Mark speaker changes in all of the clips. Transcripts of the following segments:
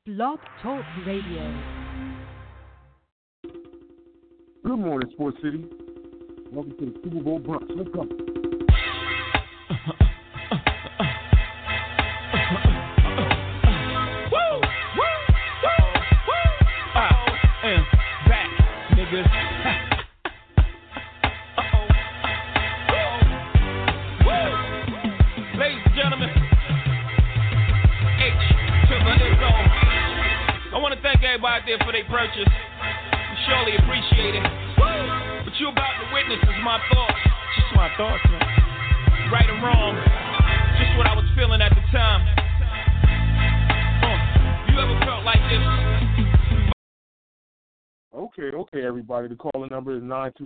Speaker 1: Blog Talk Radio.
Speaker 2: Good morning, Sports City. Welcome to the Super Bowl brunch. Let's go.
Speaker 3: Back, niggas. Ladies and gentlemen, H to the Izzo. I want to thank everybody out there for their purchase. We surely appreciate it. What you about to witness is my thoughts. Just my thoughts, man. Right or wrong, just what I was feeling at the time. You ever felt like this?
Speaker 2: Okay, everybody. The calling number is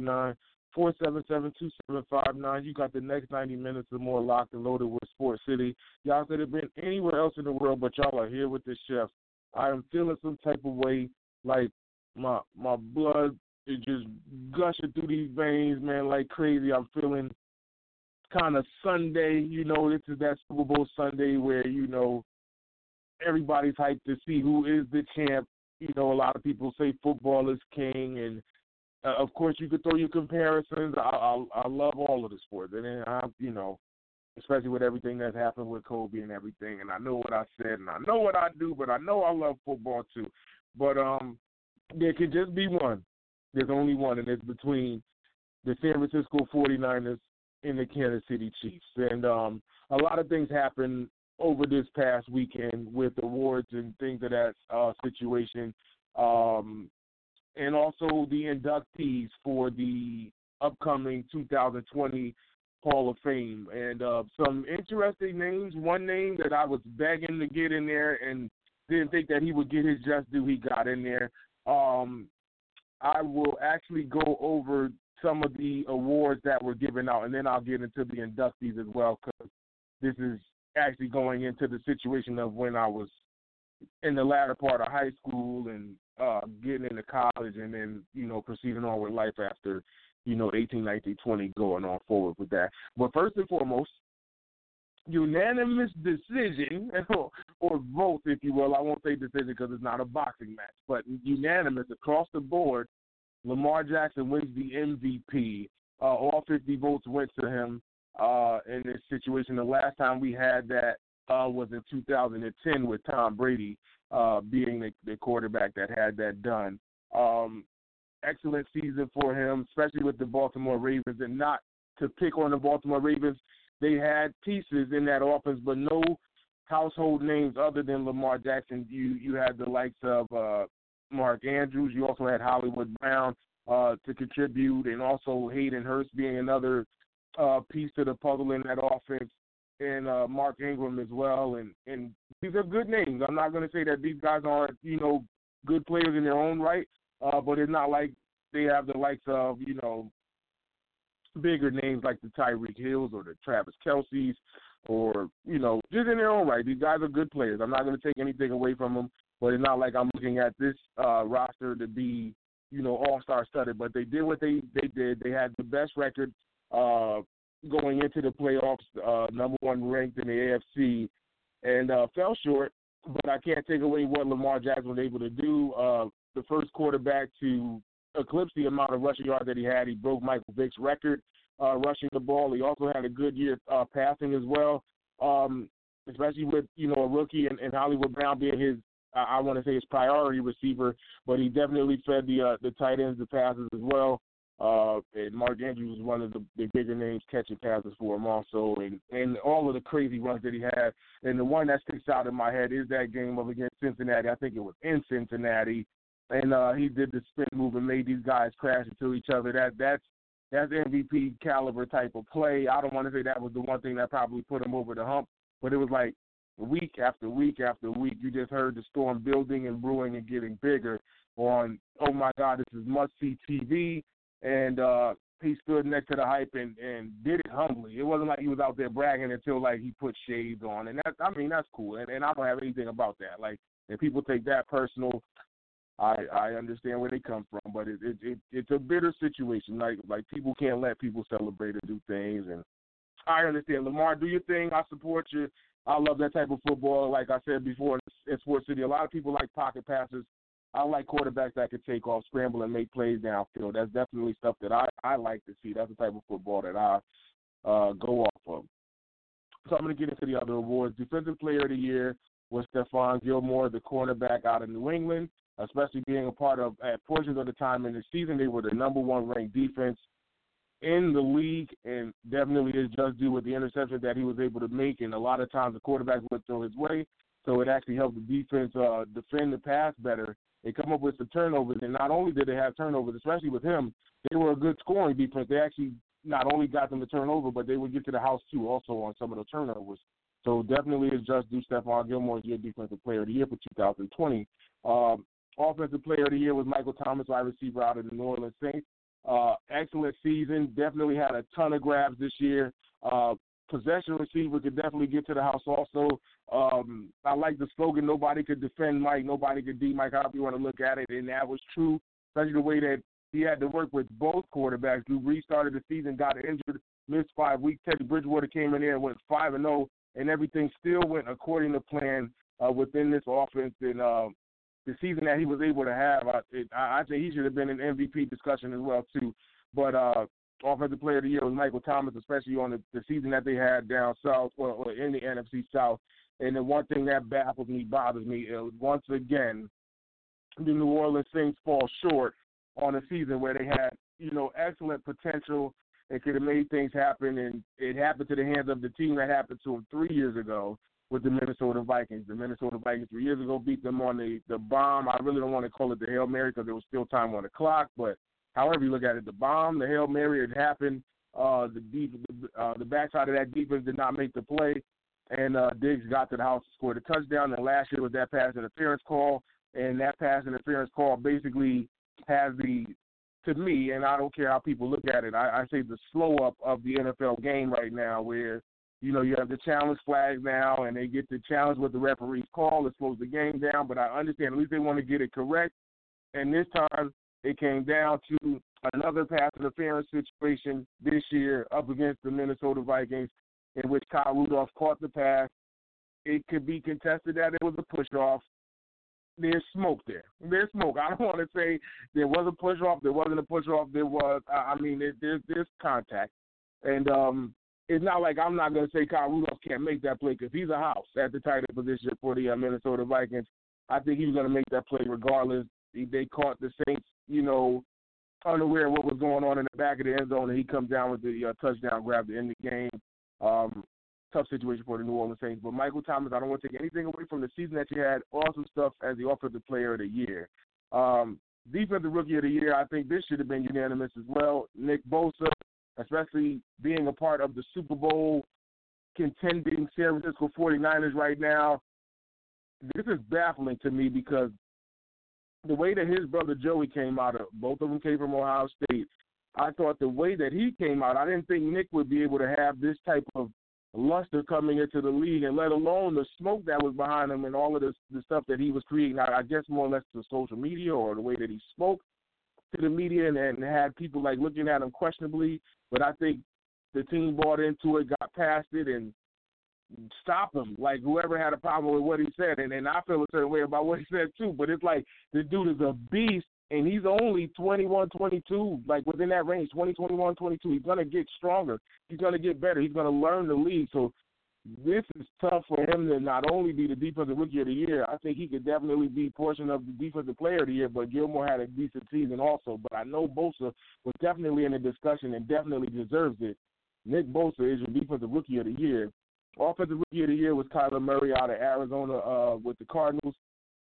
Speaker 2: 929-477-2759. You got the next 90 minutes or more locked and loaded with Sports City. Y'all could have been anywhere else in the world, but y'all are here with the chef. I am feeling some type of way, like my blood is just gushing through these veins, man, like crazy. I'm feeling kind of Sunday. You know, this is that Super Bowl Sunday where, you know, everybody's hyped to see who is the champ. You know, a lot of people say football is king, and of course you could throw your comparisons. I love all of the sports, and then you know, especially with everything that's happened with Kobe and everything. And I know what I said, and I know what I do, but I know I love football too. But there can just be one. There's only one, and it's between the San Francisco 49ers and the Kansas City Chiefs. And a lot of things happened over this past weekend with awards and things of that situation, and also the inductees for the upcoming 2020 Hall of Fame. And some interesting names. One name that I was begging to get in there and didn't think that he would get his just due, he got in there. I will actually go over some of the awards that were given out, and then I'll get into the inductees as well, because this is actually going into the situation of when I was in the latter part of high school and getting into college, and then, you know, proceeding on with life after, you know, 18, 19, 20, going on forward with that. But first and foremost, unanimous decision, or vote, if you will. I won't say decision because it's not a boxing match, but unanimous across the board. Lamar Jackson wins the MVP. All 50 votes went to him in this situation. The last time we had that was in 2010 with Tom Brady being the quarterback that had that done. Excellent season for him, especially with the Baltimore Ravens. And not to pick on the Baltimore Ravens, they had pieces in that offense, but no household names other than Lamar Jackson. You had the likes of Mark Andrews. You also had Hollywood Brown to contribute, and also Hayden Hurst being another piece to the puzzle in that offense, and Mark Ingram as well. And these are good names. I'm not going to say that these guys aren't, you know, good players in their own right, but it's not like they have the likes of, you know, bigger names like the Tyreek Hills or the Travis Kelce's, or, you know, just in their own right. These guys are good players. I'm not going to take anything away from them, but it's not like I'm looking at this roster to be, you know, all-star studded. But they did what they did. They had the best record going into the playoffs, number one ranked in the AFC, and fell short. But I can't take away what Lamar Jackson was able to do. The first quarterback to eclipse the amount of rushing yards that he had. He broke Michael Vick's record rushing the ball. He also had a good year passing as well, especially with, you know, a rookie and Hollywood Brown being his, I want to say his priority receiver, but he definitely fed the tight ends the passes as well. And Mark Andrews was one of the bigger names catching passes for him also, and all of the crazy runs that he had. And the one that sticks out in my head is that game of against Cincinnati. I think it was in Cincinnati, and he did the spin move and made these guys crash into each other. That's MVP caliber type of play. I don't want to say that was the one thing that probably put him over the hump, but it was like week after week after week, you just heard the storm building and brewing and getting bigger on, oh my God, this is must-see TV. And he stood next to the hype and did it humbly. It wasn't like he was out there bragging until, like, he put shades on. And that's cool. And I don't have anything about that. Like, if people take that personal, I understand where they come from. But it's a bitter situation. Like people can't let people celebrate or do things. And I understand. Lamar, do your thing. I support you. I love that type of football. Like I said before in Sports City, a lot of people like pocket passes. I like quarterbacks that can take off, scramble, and make plays downfield. That's definitely stuff that I like to see. That's the type of football that I go off of. So I'm going to get into the other awards. Defensive Player of the Year was Stephon Gilmore, the cornerback out of New England, especially being a part of, at portions of the time in the season, they were the number one ranked defense in the league, and definitely is just due with the interception that he was able to make, and a lot of times the quarterback would throw his way, so it actually helped the defense defend the pass better. They come up with some turnovers, and not only did they have turnovers, especially with him, they were a good scoring defense. They actually not only got them to turn over, but they would get to the house, too, also on some of the turnovers. So definitely is just due Stephon Gilmore as your Defensive Player of the Year for 2020. Offensive Player of the Year was Michael Thomas, wide receiver out of the New Orleans Saints. Excellent season. Definitely had a ton of grabs this year. Possession receiver could definitely get to the house also. I like the slogan, nobody could defend Mike, nobody could beat Mike, however you want to look at it, and that was true, especially the way that he had to work with both quarterbacks. Drew Brees started the season, got injured, missed 5 weeks. Teddy Bridgewater came in there and went 5-0, and everything still went according to plan within this offense. And the season that he was able to have, I think he should have been in MVP discussion as well, too. But Offensive Player of the Year was Michael Thomas, especially on the season that they had down south or in the NFC South. And the one thing that baffles me, bothers me, is once again, the New Orleans Saints fall short on a season where they had, excellent potential. They could have made things happen, and it happened to the hands of the team that happened to them 3 years ago with the Minnesota Vikings. The Minnesota Vikings 3 years ago beat them on the bomb. I really don't want to call it the Hail Mary because there was still time on the clock, but however you look at it, the bomb, the Hail Mary, it happened. The backside of that defense did not make the play, and Diggs got to the house and scored a touchdown. And last year was that pass interference call, and that pass interference call basically has to me, and I don't care how people look at it, I say the slow up of the NFL game right now where, you have the challenge flag now, and they get the challenge with the referee's call. It slows the game down, but I understand at least they want to get it correct. And this time it came down to another pass interference situation this year up against the Minnesota Vikings in which Kyle Rudolph caught the pass. It could be contested that it was a push-off. There's smoke there. There's smoke. I don't want to say there was a push-off. There wasn't a push-off. There was, there's contact. And it's not like I'm not going to say Kyle Rudolph can't make that play because he's a house at the tight end position for the Minnesota Vikings. I think he was going to make that play regardless. They caught the Saints, unaware of what was going on in the back of the end zone, and he comes down with the touchdown grab to end the game. Tough situation for the New Orleans Saints. But Michael Thomas, I don't want to take anything away from the season that you had. Awesome stuff as the Offensive Player of the Year. Defensive Rookie of the Year, I think this should have been unanimous as well. Nick Bosa, especially being a part of the Super Bowl contending San Francisco 49ers right now. This is baffling to me because the way that his brother Joey came out of, both of them came from Ohio State, I thought the way that he came out, I didn't think Nick would be able to have this type of luster coming into the league, and let alone the smoke that was behind him and all of the stuff that he was creating. I guess more or less to social media or the way that he spoke to the media and had people like looking at him questionably. But I think the team bought into it, got past it, and stopped him. Like whoever had a problem with what he said, and I feel a certain way about what he said too. But it's like the dude is a beast. And he's only 21, 22, like within that range, 20, 21, 22. He's going to get stronger. He's going to get better. He's going to learn the league. So this is tough for him to not only be the Defensive Rookie of the Year. I think he could definitely be a portion of the Defensive Player of the Year, but Gilmore had a decent season also. But I know Bosa was definitely in the discussion and definitely deserves it. Nick Bosa is your Defensive Rookie of the Year. Offensive Rookie of the Year was Kyler Murray out of Arizona with the Cardinals.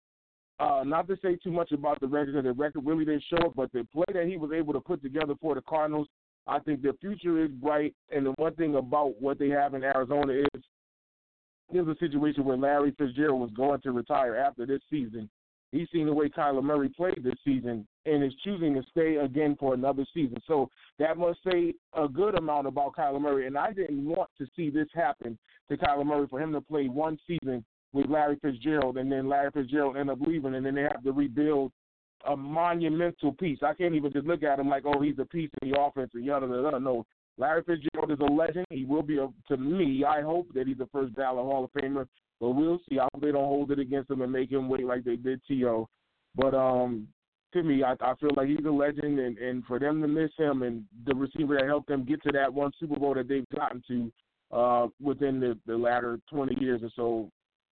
Speaker 2: Not to say too much about the record, because the record really didn't show it, but the play that he was able to put together for the Cardinals, I think their future is bright. And the one thing about what they have in Arizona is there's a situation where Larry Fitzgerald was going to retire after this season. He's seen the way Kyler Murray played this season and is choosing to stay again for another season. So that must say a good amount about Kyler Murray. And I didn't want to see this happen to Kyler Murray, for him to play one season with Larry Fitzgerald, and then Larry Fitzgerald end up leaving, and then they have to rebuild a monumental piece. I can't even just look at him like, oh, he's a piece in the offense and yada, yada, yada. No, Larry Fitzgerald is a legend. He will be, to me, I hope that he's the first ballot Hall of Famer, but we'll see. I hope they don't hold it against him and make him wait like they did T.O. But to me, I feel like he's a legend, and for them to miss him and the receiver that helped them get to that one Super Bowl that they've gotten to within the latter 20 years or so.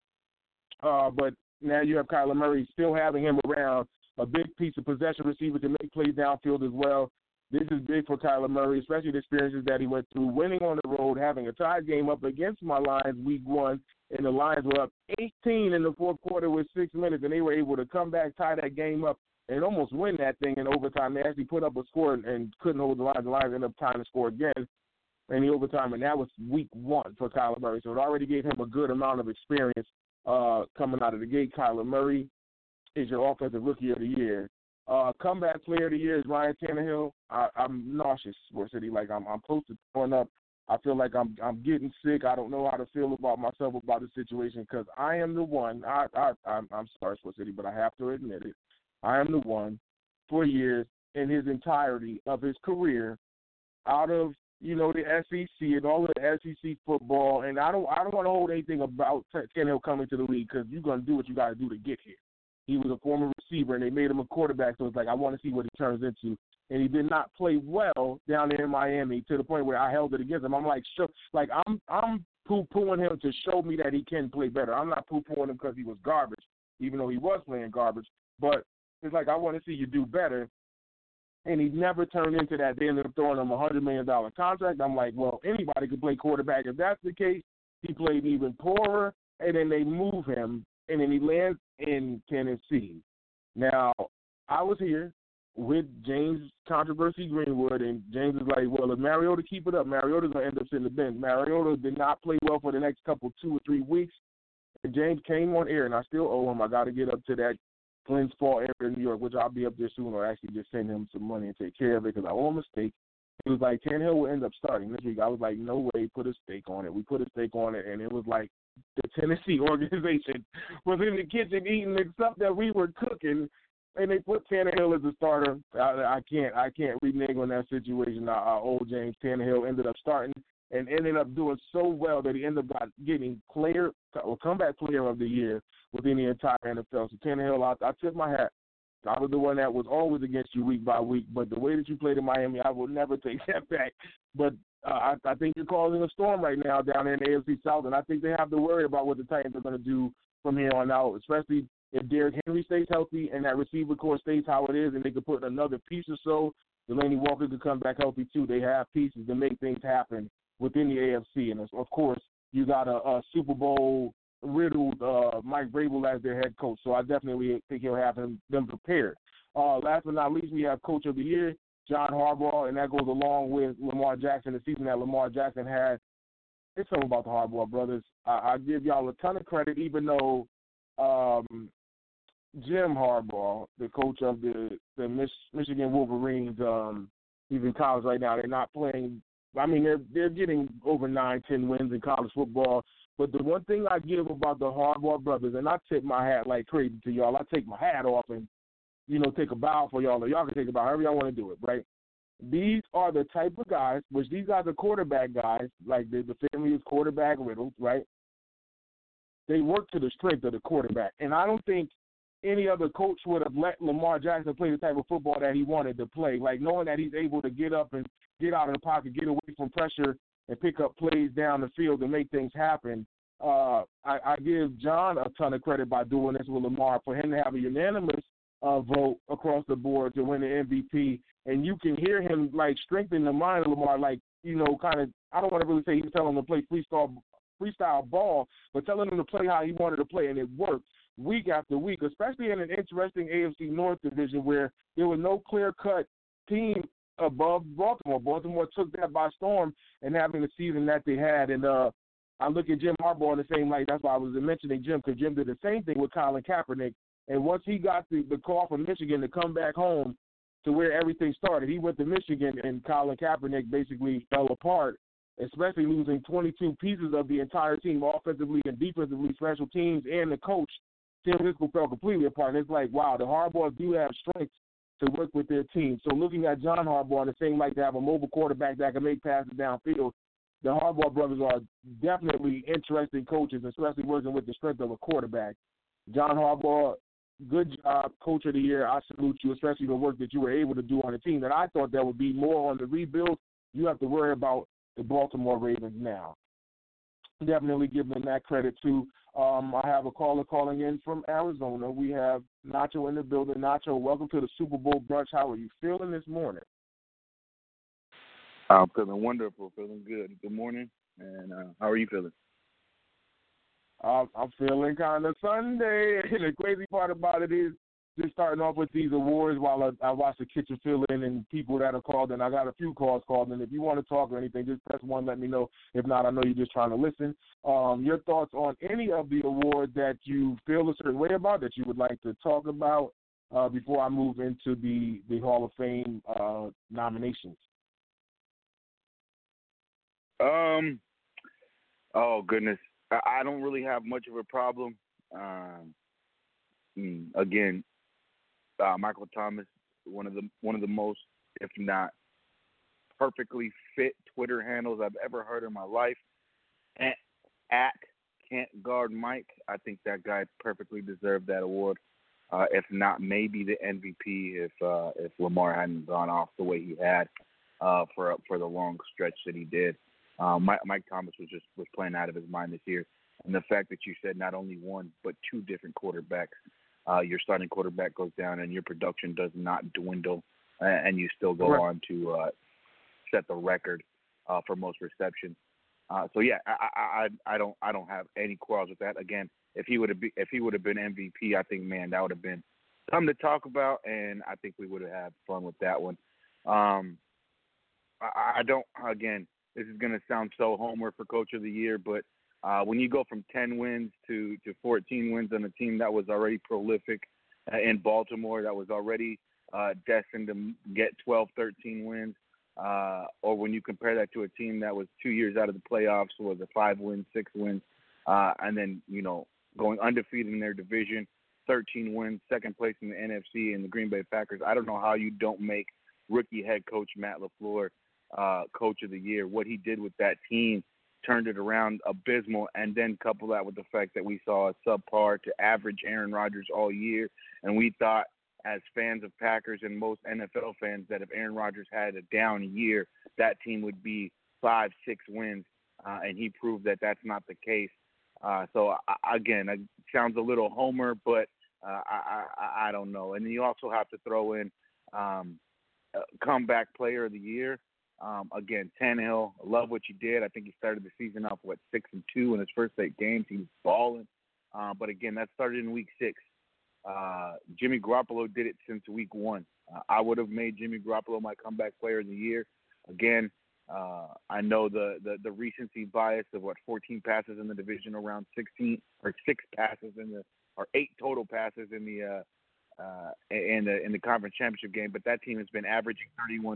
Speaker 2: But now you have Kyler Murray still having him around, a big piece of possession receiver to make plays downfield as well. This is big for Kyler Murray, especially the experiences that he went through, winning on the road, having a tied game up against my Lions week 1, and the Lions were up 18 in the fourth quarter with 6 minutes, and they were able to come back, tie that game up, and almost win that thing in overtime. They actually put up a score and couldn't hold the Lions. The Lions ended up tying the score again in the overtime, and that was week 1 for Kyler Murray. So it already gave him a good amount of experience coming out of the gate. Kyler Murray is your offensive rookie of the year. Comeback player of the year is Ryan Tannehill. I'm nauseous, Sports City. Like I'm close to throwing up. I feel like I'm getting sick. I don't know how to feel about myself about the situation because I am the one. I'm sorry, Sports City, but I have to admit it. I am the one for years in his entirety of his career, out of the SEC and all of the SEC football. And I don't want to hold anything about Tannehill coming to the league because you're going to do what you got to do to get here. He was a former receiver, and they made him a quarterback, so it's like I want to see what he turns into. And he did not play well down there in Miami to the point where I held it against him. I'm like, sure, like I'm poo-pooing him to show me that he can play better. I'm not poo-pooing him because he was garbage, even though he was playing garbage. But it's like I want to see you do better. And he never turned into that. They ended up throwing him a $100 million contract. I'm like, well, anybody could play quarterback. If that's the case, he played even poorer, and then they move him, and then he lands in Tennessee. Now, I was here with James Controversy Greenwood, and James was like, well, if Mariota keep it up, Mariota's going to end up sitting the bench. Mariota did not play well for the next 2 or 3 weeks, and James came on air, and I still owe him. I got to get up to that Glens Fall area in New York, which I'll be up there soon, or actually just send him some money and take care of it because I owe him a steak. He was like, Tannehill will end up starting this week. I was like, no way, put a steak on it. We put a steak on it, and it was like the Tennessee organization was in the kitchen eating the stuff that we were cooking, and they put Tannehill as a starter. I can't renege on that situation. Our old James Tannehill ended up starting and ended up doing so well that he ended up getting comeback player of the year within the entire NFL. So Tannehill, I tip my hat. I was the one that was always against you week by week, but the way that you played in Miami, I will never take that back. But I think you're causing a storm right now down there in the AFC South, and I think they have to worry about what the Titans are going to do from here on out, especially if Derrick Henry stays healthy and that receiver core stays how it is and they could put another piece or so. Delaney Walker could come back healthy too. They have pieces to make things happen within the AFC. And, of course, you got a Super Bowl riddled Mike Vrabel as their head coach. So I definitely think he'll have them prepared. Last but not least, we have Coach of the Year, John Harbaugh, and that goes along with Lamar Jackson. The season that Lamar Jackson had, it's something about the Harbaugh brothers. I give y'all a ton of credit, even though Jim Harbaugh, the coach of the Michigan Wolverines, he's in college right now. They're not playing. I mean, they're getting over 9-10 wins in college football. But the one thing I give about the Harbaugh brothers, and I tip my hat like crazy to y'all. I take my hat off and, take a bow for y'all. Or y'all can take a bow, however y'all want to do it, right? These are the type of guys, which these guys are quarterback guys, like the family is quarterback riddled, right? They work to the strength of the quarterback. And I don't think any other coach would have let Lamar Jackson play the type of football that he wanted to play, like knowing that he's able to get up and get out of the pocket, get away from pressure, and pick up plays down the field and make things happen. I give John a ton of credit by doing this with Lamar, for him to have a unanimous vote across the board to win the MVP. And you can hear him, like, strengthen the mind of Lamar, like, kind of, I don't want to really say he's telling him to play freestyle ball, but telling him to play how he wanted to play, and it worked week after week, especially in an interesting AFC North division where there was no clear-cut team above Baltimore. Baltimore took that by storm and having the season that they had. And I look at Jim Harbaugh in the same light. That's why I was mentioning Jim, because Jim did the same thing with Colin Kaepernick. And once he got the call from Michigan to come back home to where everything started, he went to Michigan, and Colin Kaepernick basically fell apart, especially losing 22 pieces of the entire team, offensively and defensively, special teams, and the coach. Tim Driscoll fell completely apart. And it's like, wow, the Harbaughs do have strengths to work with their team. So looking at John Harbaugh, the same like to have a mobile quarterback that can make passes downfield, the Harbaugh brothers are definitely interesting coaches, especially working with the strength of a quarterback. John Harbaugh, good job, Coach of the Year. I salute you, especially the work that you were able to do on the team. And I thought that would be more on the rebuild. You have to worry about the Baltimore Ravens now. Definitely give them that credit, too. I have a caller calling in from Arizona. We have Nacho in the building. Nacho, welcome to the Super Bowl brunch. How are you feeling this morning?
Speaker 4: I'm feeling wonderful, feeling good. Good morning, and how are you feeling?
Speaker 2: I'm feeling kind of Sunday. And the crazy part about it is just starting off with these awards while I watch the kitchen fill in and people that are called in. I got a few calls called in. If you want to talk or anything, just press 1, let me know. If not, I know you're just trying to listen. Your thoughts on any of the awards that you feel a certain way about that you would like to talk about before I move into the Hall of Fame nominations?
Speaker 4: Oh, goodness. I don't really have much of a problem. Again, Michael Thomas, one of the most, if not perfectly fit Twitter handles I've ever heard in my life. At Can't Guard Mike, I think that guy perfectly deserved that award. If not, maybe the MVP if Lamar hadn't gone off the way he had for the long stretch that he did. Mike Thomas was playing out of his mind this year, and the fact that you said not only one but two different quarterbacks. Your starting quarterback goes down and your production does not dwindle, and you still go on to set the record for most receptions. So yeah, I don't have any quarrels with that. Again, if he would have been MVP, I think, man, that would have been something to talk about, and I think we would have had fun with that one. I don't. Again, this is going to sound so homer for Coach of the Year, but when you go from 10 wins to 14 wins on a team that was already prolific in Baltimore, that was already destined to get 12, 13 wins, or when you compare that to a team that was 2 years out of the playoffs, was a 5 wins, 6 wins, and then, going undefeated in their division, 13 wins, second place in the NFC, and the Green Bay Packers. I don't know how you don't make rookie head coach Matt LaFleur Coach of the Year. What he did with that team turned it around abysmal, and then couple that with the fact that we saw a subpar to average Aaron Rodgers all year, and we thought as fans of Packers and most NFL fans that if Aaron Rodgers had a down year, that team would be 5-6 wins, and he proved that that's not the case. So again, it sounds a little homer, but I don't know. And then you also have to throw in comeback player of the year. Again, Tannehill, I love what you did. I think he started the season off, 6-2 in his first 8 games. He was balling. But again, that started in week 6. Jimmy Garoppolo did it since week 1. I would have made Jimmy Garoppolo my comeback player of the year. Again, I know the recency bias of 14 passes in the division, around 16 or 6 passes or 8 total passes in the conference championship game. But that team has been averaging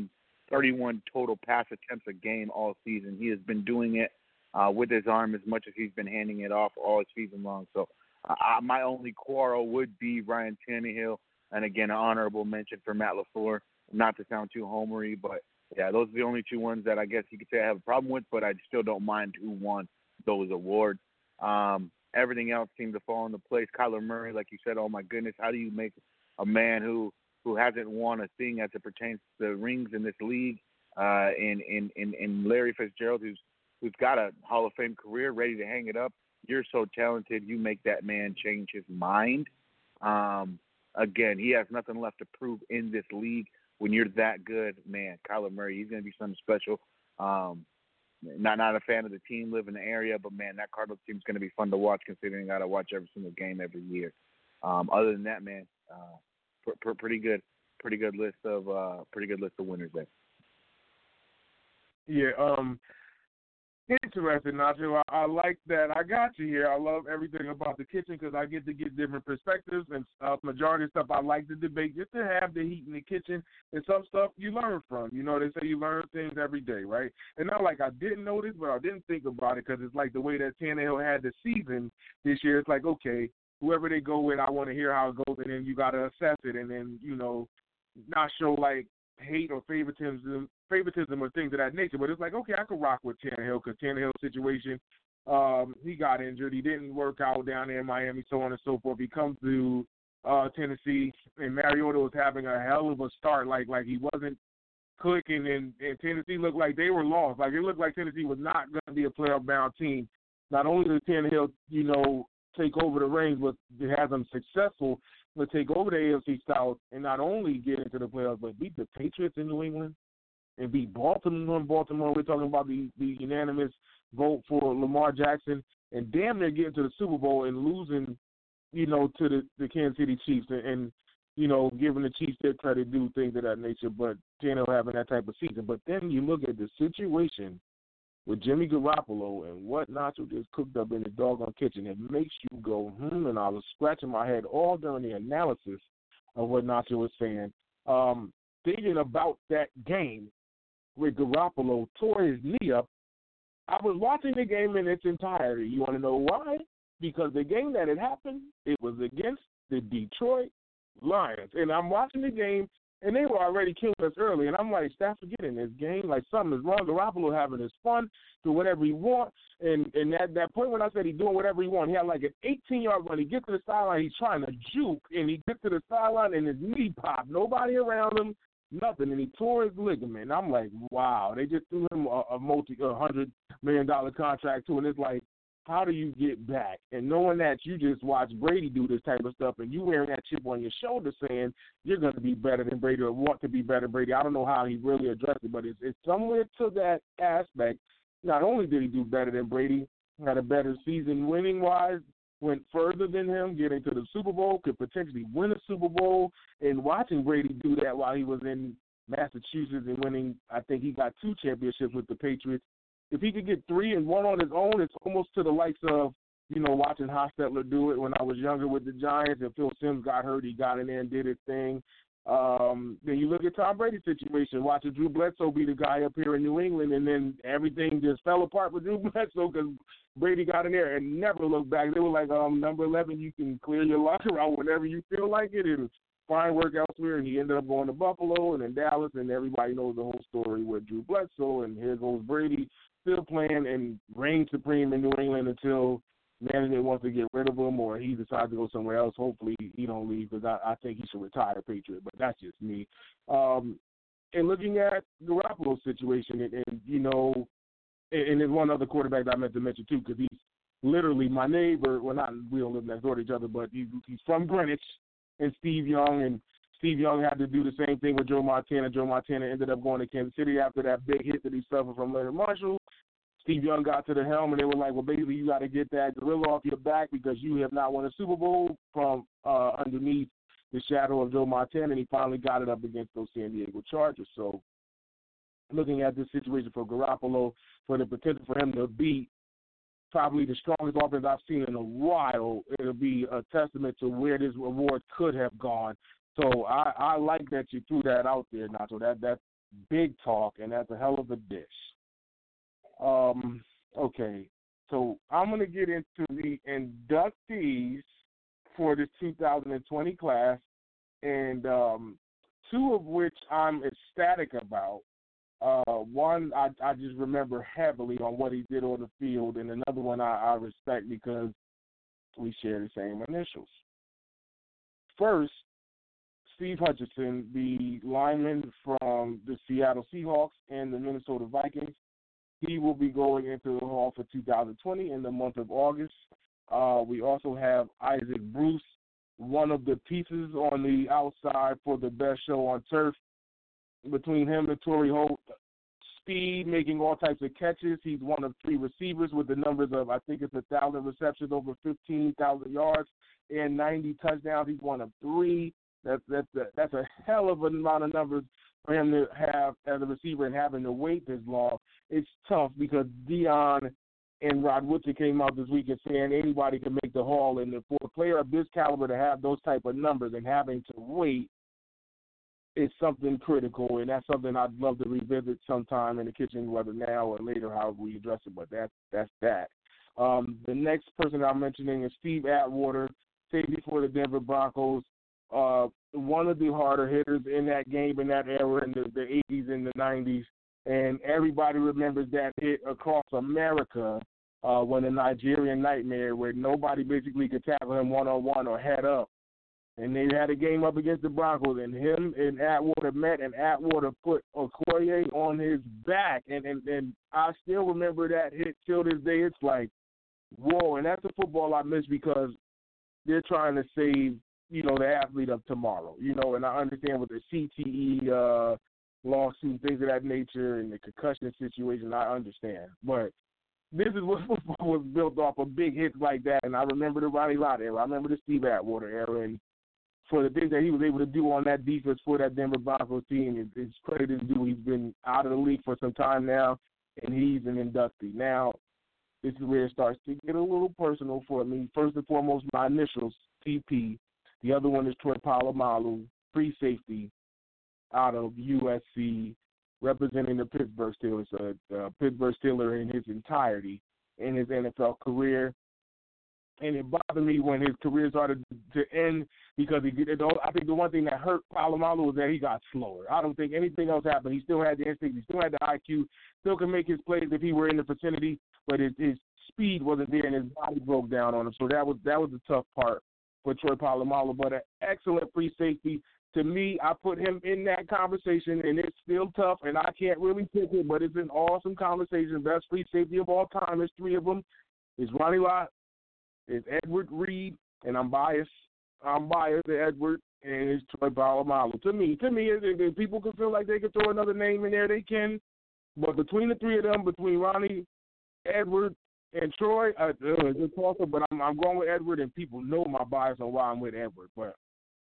Speaker 4: 31 total pass attempts a game all season. He has been doing it with his arm as much as he's been handing it off all season long. So my only quarrel would be Ryan Tannehill, and again, an honorable mention for Matt LaFleur. Not to sound too homery, but yeah, those are the only 2 ones that I guess you could say I have a problem with, but I still don't mind who won those awards. Everything else seemed to fall into place. Kyler Murray, like you said, oh my goodness, how do you make a man who hasn't won a thing as it pertains to rings in this league, in Larry Fitzgerald, who's got a Hall of Fame career ready to hang it up. You're so talented, you make that man change his mind. Again, he has nothing left to prove in this league. When you're that good, man, Kyler Murray, he's going to be something special. Not a fan of the team, live in the area, but man, that Cardinals team's going to be fun to watch, considering I got to watch every single game every year. Other than that, man, pretty good list of winners there.
Speaker 2: Yeah, interesting, Nacho. I like that. I got you here. I love everything about the kitchen because I get to get different perspectives, and majority of stuff I like to debate just to have the heat in the kitchen, and some stuff you learn from. They say you learn things every day, right? And not like I didn't know this, but I didn't think about it because it's like the way that Tannehill had the season this year. It's like, okay, whoever they go with, I want to hear how it goes, and then you got to assess it, and then, not show like hate or favoritism or things of that nature. But it's like, okay, I could rock with Tannehill because Tannehill's situation, he got injured. He didn't work out down there in Miami, so on and so forth. He comes to Tennessee, and Mariota was having a hell of a start. Like he wasn't clicking, and Tennessee looked like they were lost. Like it looked like Tennessee was not going to be a playoff-bound team. Not only did Tannehill, take over the reins, but it has them successful to take over the AFC South and not only get into the playoffs, but beat the Patriots in New England and beat Baltimore in Baltimore. We're talking about the unanimous vote for Lamar Jackson and damn near getting to the Super Bowl and losing, to the Kansas City Chiefs and giving the Chiefs their credit due, things of that nature, but Tannehill having that type of season. But then you look at the situation with Jimmy Garoppolo and what Nacho just cooked up in the doggone kitchen, it makes you go, and I was scratching my head all during the analysis of what Nacho was saying. Thinking about that game where Garoppolo tore his knee up, I was watching the game in its entirety. You want to know why? Because the game that had happened, it was against the Detroit Lions. And I'm watching the game, and they were already killing us early. And I'm like, Stafford, get in this game. Like, something is wrong. Garoppolo having his fun, do whatever he wants. And at that point when I said he's doing whatever he wants, he had like an 18-yard run. He gets to the sideline, he's trying to juke, and he gets to the sideline, and his knee popped. Nobody around him, nothing. And he tore his ligament. And I'm like, wow. They just threw him a $100 million contract, too. And it's like, how do you get back? And knowing that you just watched Brady do this type of stuff and you wearing that chip on your shoulder saying you're going to be better than Brady or want to be better than Brady. I don't know how he really addressed it, but it's somewhere to that aspect. Not only did he do better than Brady, had a better season winning-wise, went further than him, getting to the Super Bowl, could potentially win a Super Bowl, and watching Brady do that while he was in Massachusetts and winning, I think he got 2 championships with the Patriots. If he could get 3 and 1 on his own, it's almost to the likes of, watching Hostetler do it when I was younger with the Giants. And Phil Simms got hurt, he got in there and did his thing. Then you look at Tom Brady's situation, watching Drew Bledsoe be the guy up here in New England, and then everything just fell apart with Drew Bledsoe because Brady got in there and never looked back. They were like, number 11, you can clear your locker out whenever you feel like it. It was fine work elsewhere, and he ended up going to Buffalo and then Dallas, and everybody knows the whole story with Drew Bledsoe, and here goes Brady still playing and reign supreme in New England until management wants to get rid of him or he decides to go somewhere else. Hopefully he don't leave because I think he should retire Patriot, but that's just me. And looking at Garoppolo's situation, and there's one other quarterback that I meant to mention too because he's literally my neighbor. Well, we don't live next door to each other, but he's from Greenwich, and Steve Young, and Steve Young had to do the same thing with Joe Montana. Joe Montana ended up going to Kansas City after that big hit that he suffered from Leonard Marshall. Steve Young got to the helm, and they were like, well, basically, you got to get that gorilla off your back because you have not won a Super Bowl from underneath the shadow of Joe Montana, and he finally got it up against those San Diego Chargers. So looking at this situation for Garoppolo, for the potential for him to be probably the strongest offense I've seen in a while, it'll be a testament to where this award could have gone. So I like that you threw that out there, Nacho. That's big talk, and that's a hell of a dish. Okay, so I'm going to get into the inductees for this 2020 class, and 2 of which I'm ecstatic about. One, I just remember heavily on what he did on the field, and another one I respect because we share the same initials. First, Steve Hutchinson, the lineman from the Seattle Seahawks and the Minnesota Vikings. He will be going into the Hall for 2020 in the month of August. We also have Isaac Bruce, one of the pieces on the outside for the best show on turf. Between him and Torrey Holt, speed, making all types of catches. He's one of 3 receivers with the numbers of, I think it's 1,000 receptions, over 15,000 yards, and 90 touchdowns. He's one of 3. That's a hell of an amount of numbers for him to have as a receiver and having to wait this long. It's tough because Dion and Rod Woodson came out this week and saying anybody can make the Hall, and for a player of this caliber to have those type of numbers and having to wait is something critical, and that's something I'd love to revisit sometime in the kitchen, whether now or later, however we address it, but that's that. The next person I'm mentioning is Steve Atwater, safety for the Denver Broncos. one of the harder hitters in that game in that era in the 80s and the 90s. And everybody remembers that hit across America when the Nigerian Nightmare, where nobody basically could tackle him one-on-one or head up. And they had a game up against the Broncos, and him and Atwater met, and Atwater put Okoye on his back. And I still remember that hit till this day. It's like, whoa. And that's the football I miss because they're trying to save, the athlete of tomorrow. And I understand with the CTE lawsuit, things of that nature, and the concussion situation, I understand. But this is what football was built off of, big hits like that. And I remember the Ronnie Lott era. I remember the Steve Atwater era. And for the things that he was able to do on that defense for that Denver Broncos team, it's credit is due. He's been out of the league for some time now, and he's an inductee. Now, this is where it starts to get a little personal for me. First and foremost, my initials, TP. The other one is Troy Polamalu, free safety out of USC, representing the Pittsburgh Steelers, Pittsburgh Steeler in his entirety in his NFL career. And it bothered me when his career started to end because I think the one thing that hurt Polamalu was that he got slower. I don't think anything else happened. He still had the instinct. He still had the IQ. Still could make his plays if he were in the vicinity, but his speed wasn't there and his body broke down on him. So that was the tough part for Troy Polamalu. But an excellent free safety. To me, I put him in that conversation, and it's still tough, and I can't really pick it, but it's an awesome conversation. Best free safety of all time. There's three of them. It's Ronnie Lott, it's Edward Reed, and I'm biased to Edward, and it's Troy Polamalu. To me, if people can feel like they can throw another name in there, they can. But between the three of them, between Ronnie, Edward, and Troy, it's a toss-up, but I'm going with Edward, and people know my bias on why I'm with Edward. But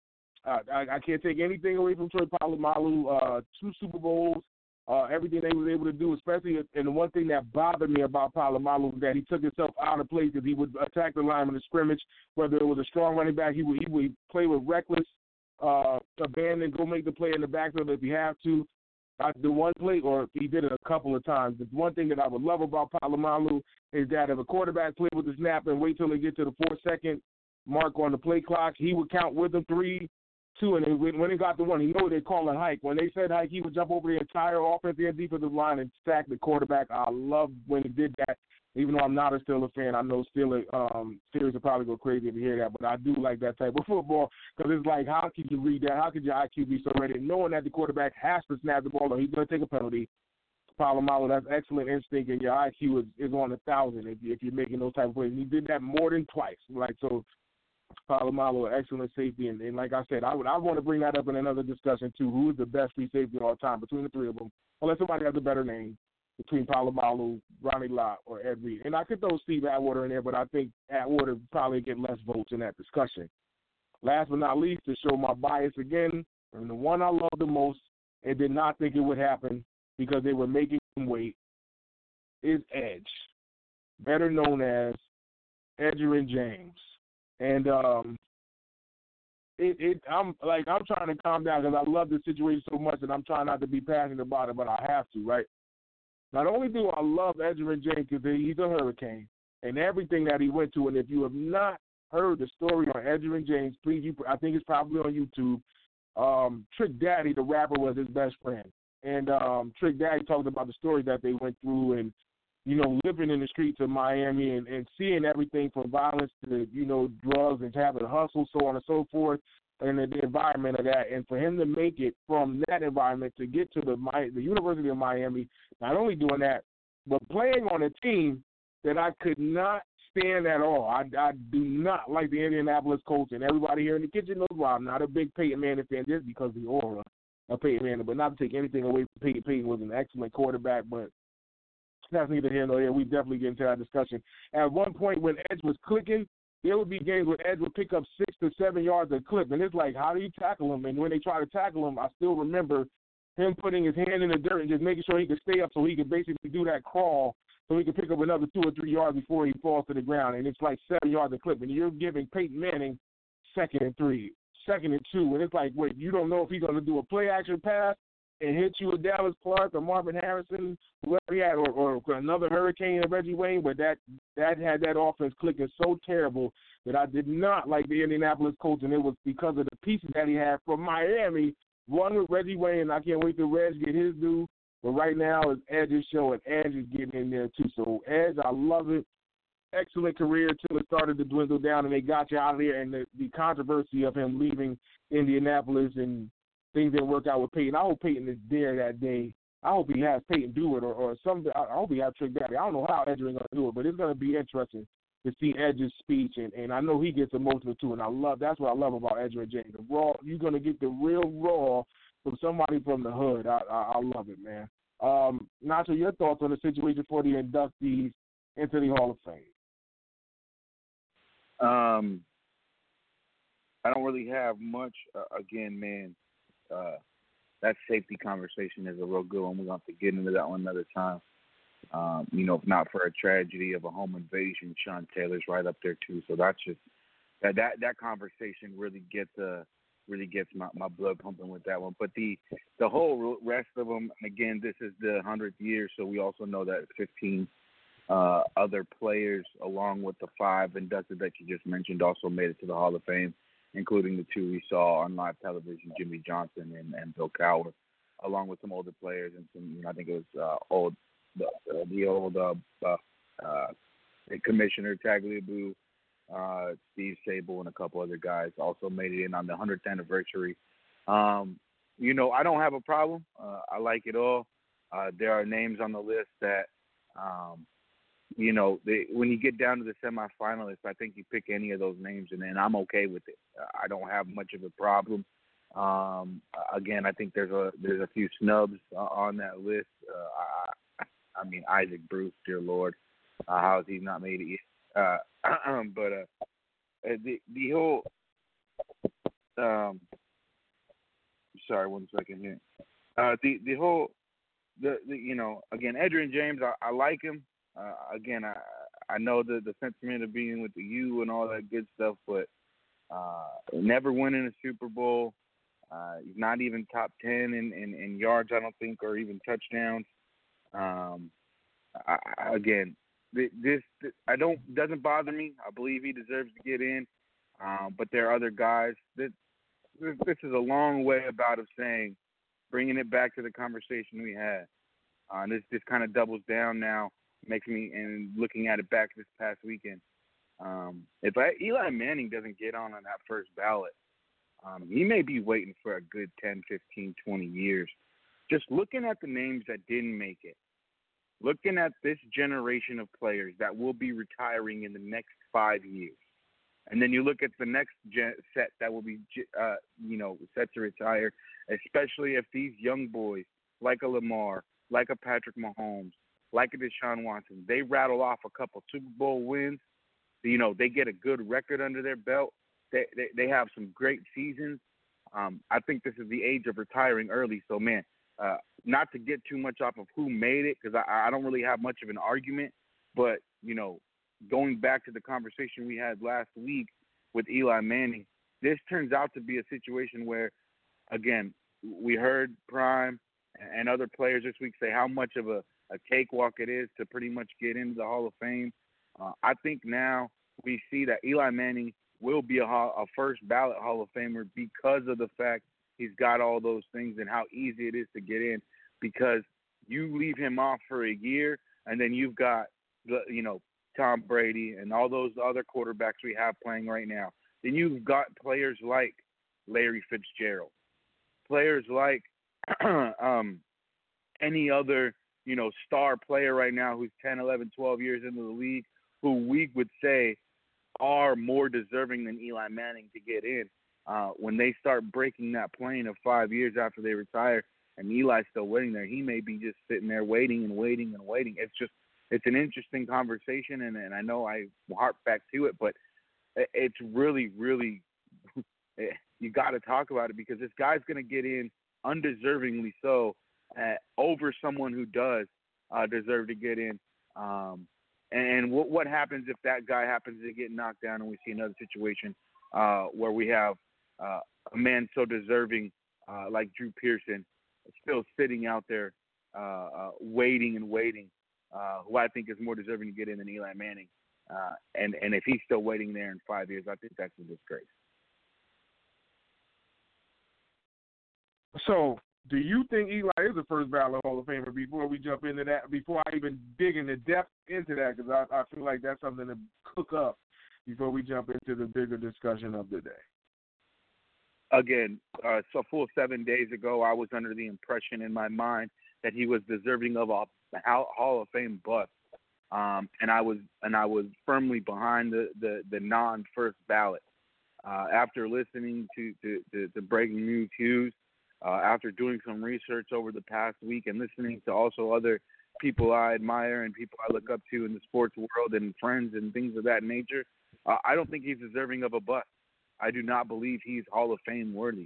Speaker 2: I can't take anything away from Troy Polamalu. 2 Super Bowls, everything they was able to do, especially, and the one thing that bothered me about Polamalu was that he took himself out of place because he would attack the lineman in scrimmage, whether it was a strong running back, he would play with reckless abandon, go make the play in the backfield if he have to. The one play, or he did it a couple of times. The one thing that I would love about Polamalu is that if a quarterback played with the snap and wait till they get to the 4-second mark on the play clock, he would count with them 3, 2, and when he got the one, he knew they call it hike. When they said hike, he would jump over the entire offensive and defensive line and sack the quarterback. I love when he did that. Even though I'm not a Steelers fan, I know Steelers will probably go crazy to hear that, but I do like that type of football because it's like, how could you read that? How could your IQ be so ready? Knowing that the quarterback has to snap the ball or he's going to take a penalty. Polamalu, that's excellent instinct, and your IQ is on 1,000 if you're making those type of plays. And he did that more than twice. So Polamalu, excellent safety, and like I said, I want to bring that up in another discussion too. Who is the best free safety of all time between the three of them? Unless somebody has a better name. Between Polamalu, Ronnie Lott, or Ed Reed. And I could throw Steve Atwater in there, but I think Atwater probably get less votes in that discussion. Last but not least, to show my bias again, and the one I love the most and did not think it would happen because they were making him wait, is Edge, better known as Edgerrin James. And I'm trying to calm down because I love this situation so much, and I'm trying not to be passionate about it, but I have to, right? Not only do I love Edgerrin James because he's a hurricane and everything that he went to, and if you have not heard the story on Edgerrin James, please, I think it's probably on YouTube. Trick Daddy, the rapper, was his best friend. And Trick Daddy talked about the story that they went through and, living in the streets of Miami and seeing everything from violence to, drugs and having to hustle, so on and so forth, and the environment of that. And for him to make it from that environment to get to the University of Miami, not only doing that, but playing on a team that I could not stand at all. I do not like the Indianapolis Colts, and everybody here in the kitchen knows why. I'm not a big Peyton Manning fan just because of the aura of Peyton Manning, but not to take anything away from Peyton. Peyton was an excellent quarterback, but that's neither here nor there. We definitely get into that discussion. At one point when Edge was clicking, there would be games where Edge would pick up 6 to 7 yards a clip, and it's like, how do you tackle him? And when they try to tackle him, I still remember him putting his hand in the dirt and just making sure he could stay up so he could basically do that crawl so he could pick up another 2 or 3 yards before he falls to the ground. And it's like 7 yards a clip, and you're giving Peyton Manning 2nd and 3, 2nd and 2, and it's like, wait, you don't know if he's going to do a play-action pass and hit you with Dallas Clark or Marvin Harrison, whoever he had, or another hurricane of Reggie Wayne, but that had that offense clicking so terrible that I did not like the Indianapolis Colts, and it was because of the pieces that he had from Miami. One with Reggie Wayne, and I can't wait till Reg get his due. But right now it's Edge's show, and Edge is getting in there too. So Edge, I love it. Excellent career until it started to dwindle down, and they got you out of there. And the controversy of him leaving Indianapolis and things didn't work out with Peyton. I hope Peyton is there that day. I hope he has Peyton do it or something. I hope he has Trick Daddy. I don't know how Edge is going to do it, but it's going to be interesting to see Edge's speech, and I know he gets emotional too. And that's what I love about Edgerrin James. The raw, you're going to get the real raw from somebody from the hood. I love it, man. Nacho, your thoughts on the situation for the inductees into the Hall of Fame?
Speaker 4: I don't really have much. Again, man, that safety conversation is a real good one. We're going to have to get into that one another time. If not for a tragedy of a home invasion, Sean Taylor's right up there too. So that's just that conversation really gets my blood pumping with that one. But the whole rest of them, again, this is the 100th year, so we also know that 15 other players, along with the 5 inducted that you just mentioned, also made it to the Hall of Fame, including the 2 we saw on live television, Jimmy Johnson and Bill Cowher, along with some older players and some, I think it was the old Commissioner Tagliabue, Steve Sable, and a couple other guys also made it in on the 100th anniversary. I don't have a problem. I like it all. There are names on the list that, when you get down to the semifinalists, I think you pick any of those names, and I'm okay with it. I don't have much of a problem. Again, I think there's a few snubs on that list. Isaac Bruce, dear Lord, how has he not made it yet? The whole sorry, 1 second here. The whole again, Edgerrin James, I like him. Again, I know the sentiment of being with the U and all that good stuff, but never winning a Super Bowl. He's not even top 10 in yards, I don't think, or even touchdowns. This doesn't bother me. I believe he deserves to get in, but there are other guys. This is a long way about of saying, bringing it back to the conversation we had. This kind of doubles down now, makes me, and looking at it back this past weekend. If Eli Manning doesn't get on that first ballot, he may be waiting for a good 10, 15, 20 years. Just looking at the names that didn't make it, looking at this generation of players that will be retiring in the next 5 years, and then you look at the next set that will be, set to retire, especially if these young boys, like a Lamar, like a Patrick Mahomes, like a Deshaun Watson, they rattle off a couple Super Bowl wins, they get a good record under their belt, they have some great seasons. I think this is the age of retiring early. So, man, not to get too much off of who made it, because I don't really have much of an argument, but, going back to the conversation we had last week with Eli Manning, this turns out to be a situation where, again, we heard Prime and other players this week say how much of a cakewalk it is to pretty much get into the Hall of Fame. I think now we see that Eli Manning will be a first ballot Hall of Famer because of the fact he's got all those things and how easy it is to get in, because you leave him off for a year and then you've got, Tom Brady and all those other quarterbacks we have playing right now. Then you've got players like Larry Fitzgerald, players like any other, star player right now who's 10, 11, 12 years into the league, who we would say are more deserving than Eli Manning to get in. When they start breaking that plane of 5 years after they retire and Eli's still waiting there, he may be just sitting there waiting and waiting and waiting. It's an interesting conversation, and I know I harp back to it, but it's really, really you got to talk about it, because this guy's going to get in undeservingly so over someone who does deserve to get in. And what happens if that guy happens to get knocked down and we see another situation where we have a man so deserving like Drew Pearson still sitting out there, waiting and waiting, who I think is more deserving to get in than Eli Manning. And if he's still waiting there in 5 years, I think that's a disgrace.
Speaker 2: So, do you think Eli is the first ballot Hall of Famer? Before we jump into that, before I even dig into depth into that, because I feel like that's something to cook up before we jump into the bigger discussion of the day.
Speaker 4: Again, so full 7 days ago, I was under the impression in my mind that he was deserving of a Hall of Fame bust, and I was firmly behind the non-first ballot. After listening to Breaking News Hughes, after doing some research over the past week and listening to also other people I admire and people I look up to in the sports world and friends and things of that nature, I don't think he's deserving of a bust. I do not believe he's Hall of Fame worthy.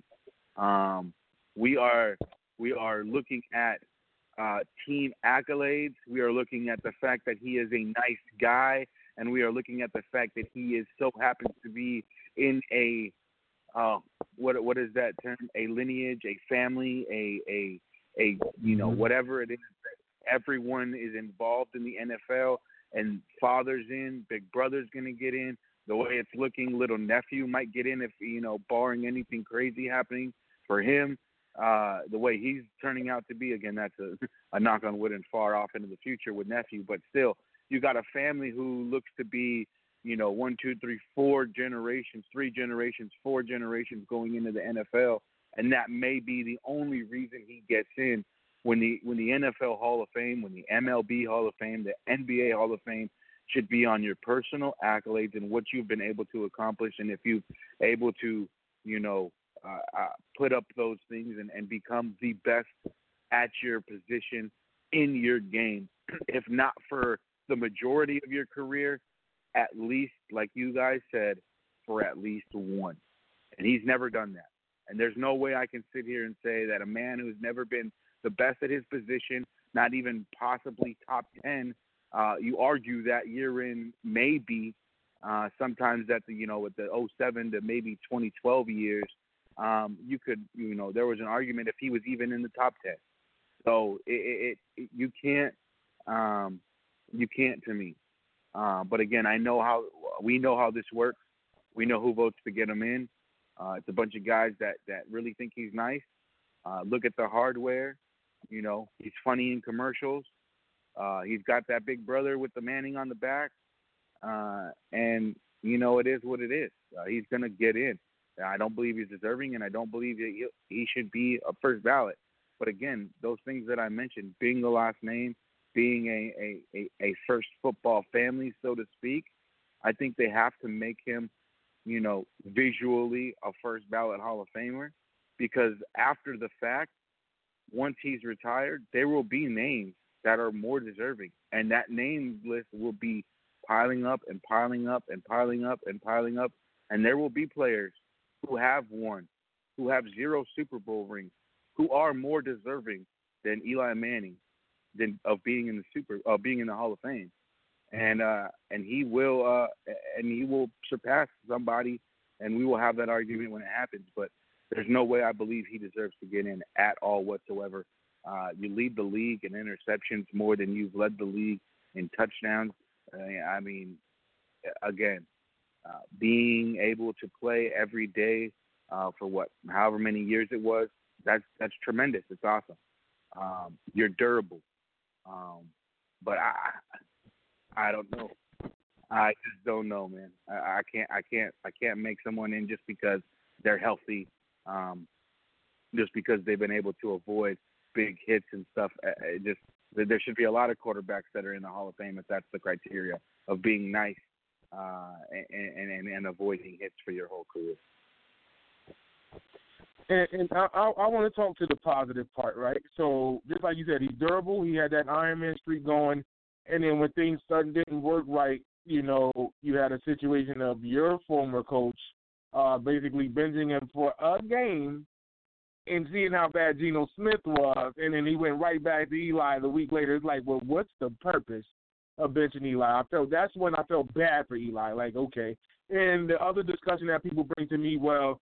Speaker 4: We are looking at team accolades. We are looking at the fact that he is a nice guy, and we are looking at the fact that he is so happens to be in a what is that term? A lineage, a family, a whatever it is. Everyone is involved in the NFL, and father's in, big brother's going to get in. The way it's looking, little nephew might get in if, barring anything crazy happening for him. The way he's turning out to be, again, that's a knock on wood and far off into the future with nephew. But still, you got a family who looks to be, 1, 2, 3, 4 generations, 3 generations, 4 generations going into the NFL. And that may be the only reason he gets in when the NFL Hall of Fame, when the MLB Hall of Fame, the NBA Hall of Fame, should be on your personal accolades and what you've been able to accomplish. And if you've able to, put up those things and become the best at your position in your game, if not for the majority of your career, at least, like you guys said, for at least one. And he's never done that. And there's no way I can sit here and say that a man who's never been the best at his position, not even possibly top 10, you argue that year in maybe sometimes at the with the 07 to maybe 2012 years, you could there was an argument if he was even in the top 10. So you can't to me. But again, we know how this works. We know who votes to get him in. It's a bunch of guys that really think he's nice. Look at the hardware. He's funny in commercials. He's got that big brother with the Manning on the back. And, it is what it is. He's going to get in. I don't believe he's deserving, and I don't believe that he should be a first ballot. But, again, those things that I mentioned, being the last name, being a first football family, so to speak, I think they have to make him, visually a first ballot Hall of Famer, because after the fact, once he's retired, there will be names that are more deserving, and that name list will be piling up and piling up and piling up and piling up, and there will be players who have won, who have 0 Super Bowl rings, who are more deserving than Eli Manning of being in the Hall of Fame, and he will surpass somebody, and we will have that argument when it happens. But there's no way I believe he deserves to get in at all whatsoever. You lead the league in interceptions more than you've led the league in touchdowns. I mean, again, being able to play every day for however many years it was, that's tremendous. It's awesome. You're durable. But I don't know. I just don't know, man. I can't make someone in just because they're healthy, just because they've been able to avoid big hits and stuff. There should be a lot of quarterbacks that are in the Hall of Fame if that's the criteria of being nice and avoiding hits for your whole career.
Speaker 2: And I want to talk to the positive part, right? So just like you said, he's durable. He had that Iron Man streak going, and then when things didn't work right, you had a situation of your former coach basically benching him for a game and seeing how bad Geno Smith was, and then he went right back to Eli the week later. It's like, well, what's the purpose of benching Eli? That's when I felt bad for Eli. Like, okay. And the other discussion that people bring to me, well,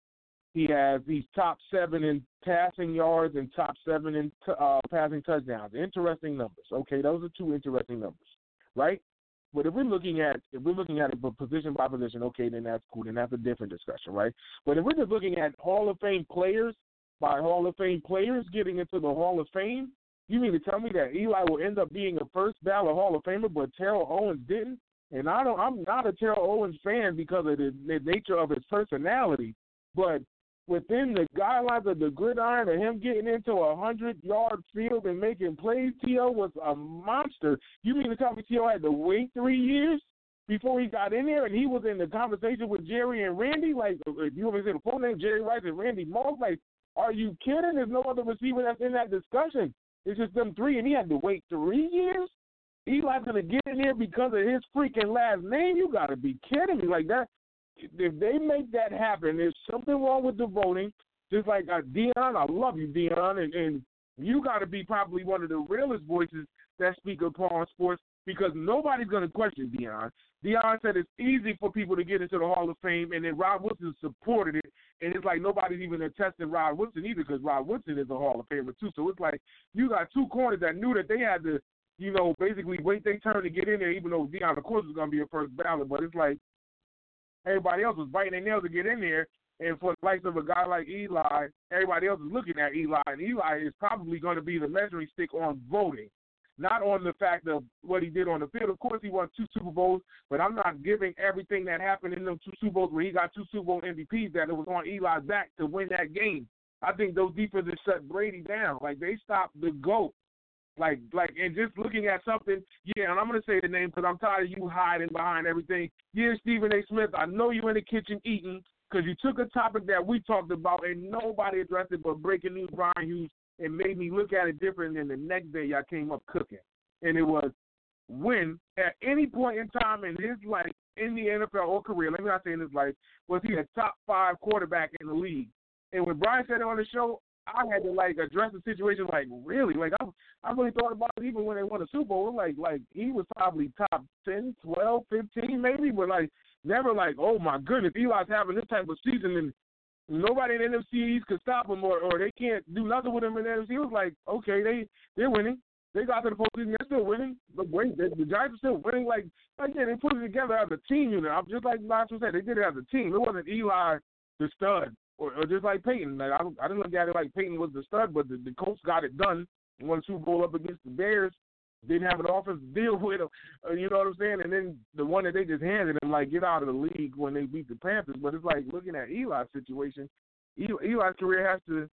Speaker 2: He's top 7 in passing yards and top 7 in passing touchdowns. Interesting numbers. Okay, those are 2 interesting numbers, right? But if we're looking at it position by position, okay, then that's cool. Then that's a different discussion, right? But if we're just looking at Hall of Fame players by Hall of Fame players getting into the Hall of Fame, you mean to tell me that Eli will end up being a first ballot Hall of Famer, but Terrell Owens didn't? And I'm not a Terrell Owens fan because of the nature of his personality, but within the guidelines of the gridiron and him getting into a 100-yard field and making plays, T.O. was a monster. You mean to tell me T.O. had to wait 3 years before he got in there and he was in the conversation with Jerry and Randy? Like, if you want me to say the full name, Jerry Rice and Randy Moss? Like, are you kidding? There's no other receiver that's in that discussion. It's just them 3, and he had to wait 3 years? Eli's going to get in there because of his freaking last name? You got to be kidding me. Like that. If they make that happen, there's something wrong with the voting. Just like Deion, I love you, Deion, and you got to be probably one of the realest voices that speak upon sports because nobody's going to question Deion. Deion said it's easy for people to get into the Hall of Fame, and then Rod Woodson supported it, and it's like nobody's even attesting Rod Woodson either because Rod Woodson is a Hall of Famer too. So it's like you got 2 corners that knew that they had to, basically wait their turn to get in there, even though Deion, of course, was going to be a first ballot, but it's like, everybody else was biting their nails to get in there, and for the likes of a guy like Eli, everybody else is looking at Eli, and Eli is probably going to be the measuring stick on voting, not on the fact of what he did on the field. Of course, he won 2 Super Bowls, but I'm not giving everything that happened in those 2 Super Bowls where he got 2 Super Bowl MVPs that it was on Eli's back to win that game. I think those defenses shut Brady down. Like, they stopped the GOAT. Like, and just looking at something, and I'm going to say the name because I'm tired of you hiding behind everything. Yeah, Stephen A. Smith, I know you in the kitchen eating because you took a topic that we talked about and nobody addressed it but breaking news Brian Hughes and made me look at it different than the next day y'all came up cooking. And it was when, at any point in time in his life, in the NFL or career, let me not say in his life, was he a top 5 quarterback in the league. And when Brian said it on the show, I had to address the situation really. I really thought about it even when they won the Super Bowl. Like he was probably top 10, 12, 15 maybe, but never oh my goodness, Eli's having this type of season and nobody in the NFC East could stop him or they can't do nothing with him in the NFC. It was like, okay, they're winning. They got to the postseason, they're still winning. But wait, the Giants are still winning. They put it together as a team unit. Just like last one said, they did it as a team. It wasn't Eli the stud. Or just like Peyton. I didn't look at it like Peyton was the stud, but the Colts got it done. Won Super Bowl up against the Bears. Didn't have an offensive deal with him. You know what I'm saying? And then the one that they just handed him, get out of the league when they beat the Panthers. But it's like looking at Eli's situation. Eli's career has to,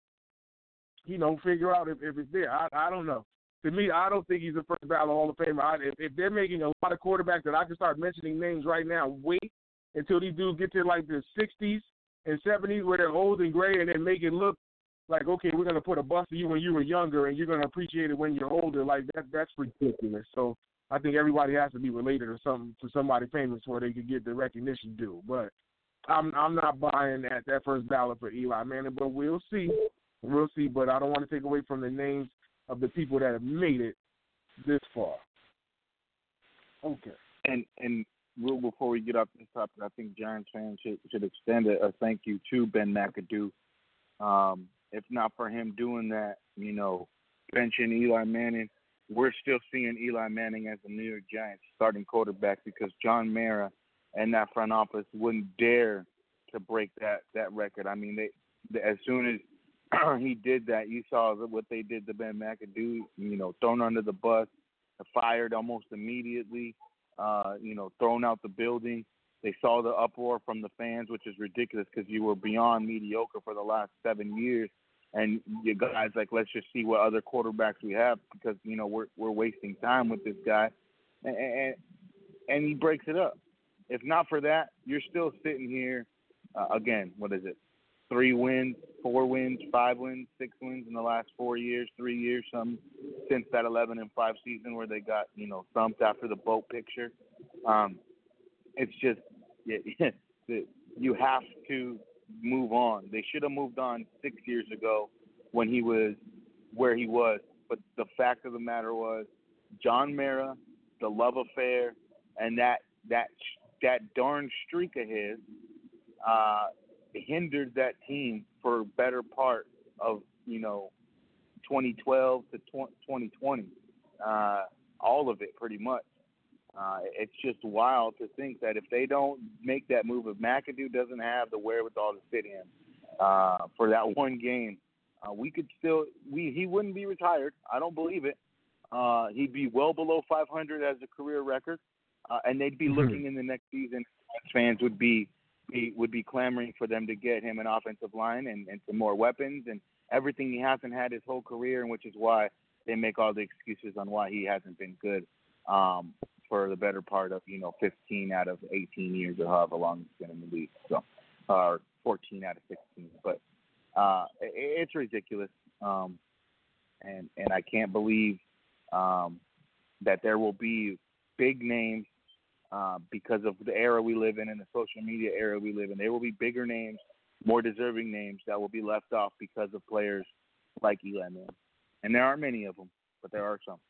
Speaker 2: figure out if it's there. I don't know. To me, I don't think he's a first ballot Hall of Famer. If they're making a lot of quarterbacks that I can start mentioning names right now, wait until these dudes get to the 60s. And 70s where they're old and gray and then make it look like, okay, we're going to put a bust of you when you were younger and you're going to appreciate it when you're older. That's ridiculous. So I think everybody has to be related or something to somebody famous where they could get the recognition due. But I'm not buying that first ballot for Eli Manning, but we'll see. We'll see, but I don't want to take away from the names of the people that have made it this far. Okay.
Speaker 4: And Rule, before we get off this topic, I think Giants fans should extend a thank you to Ben McAdoo. If not for him doing that, benching Eli Manning, we're still seeing Eli Manning as the New York Giants starting quarterback because John Mara and that front office wouldn't dare to break that record. I mean, they as soon as he did that, you saw what they did to Ben McAdoo, thrown under the bus, fired almost immediately. Thrown out the building. They saw the uproar from the fans, which is ridiculous because you were beyond mediocre for the last 7 years. And you guys let's just see what other quarterbacks we have because, we're wasting time with this guy. And he breaks it up. If not for that, you're still sitting here, again, what is it? 3 wins, 4 wins, 5 wins, 6 wins in the last 4 years, 3 years, some since that 11-5 season where they got, thumped after the boat picture. It's just you have to move on. They should have moved on 6 years ago when he was where he was. But the fact of the matter was John Mara, the love affair, and that darn streak of his hindered that team for a better part of 2012 to 2020, all of it pretty much. It's just wild to think that if they don't make that move, if McAdoo doesn't have the wherewithal to sit in for that one game, he wouldn't be retired. I don't believe it. He'd be well below 500 as a career record, and they'd be looking in the next season. Fans would be clamoring for them to get him an offensive line and some more weapons and everything he hasn't had his whole career, and which is why they make all the excuses on why he hasn't been good for the better part of 15 out of 18 years or however long he's been in the league. So, 14 out of 16, but it's ridiculous, and I can't believe that there will be big names because of the era we live in and the social media era we live in. There will be bigger names, more deserving names that will be left off because of players like Eli Manning. And there aren't many of them, but there are some.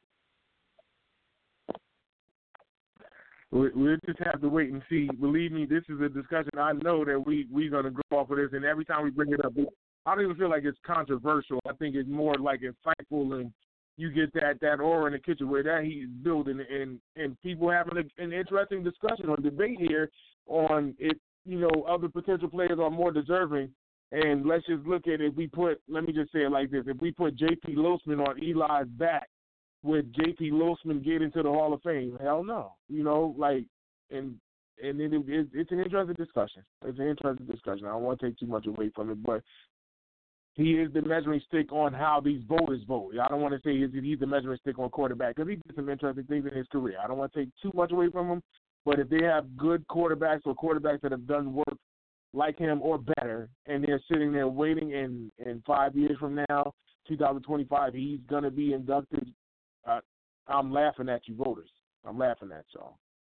Speaker 2: We'll just have to wait and see. Believe me, this is a discussion I know that we're going to grow off of this, and every time we bring it up, I don't even feel like it's controversial. I think it's more like insightful, and you get that aura in the kitchen where that heat is building, and people having an interesting discussion or debate here on if other potential players are more deserving. And let's just look at it. Let me just say it like this: if we put J.P. Losman on Eli's back, would J.P. Losman get into the Hall of Fame? Hell no. And it's an interesting discussion. It's an interesting discussion. I don't want to take too much away from it, but he is the measuring stick on how these voters vote. I don't want to say he's the measuring stick on quarterback because he did some interesting things in his career. I don't want to take too much away from him, but if they have good quarterbacks or quarterbacks that have done work like him or better, and they're sitting there waiting in 5 years from now, 2025, he's going to be inducted, I'm laughing at you voters. I'm laughing at y'all.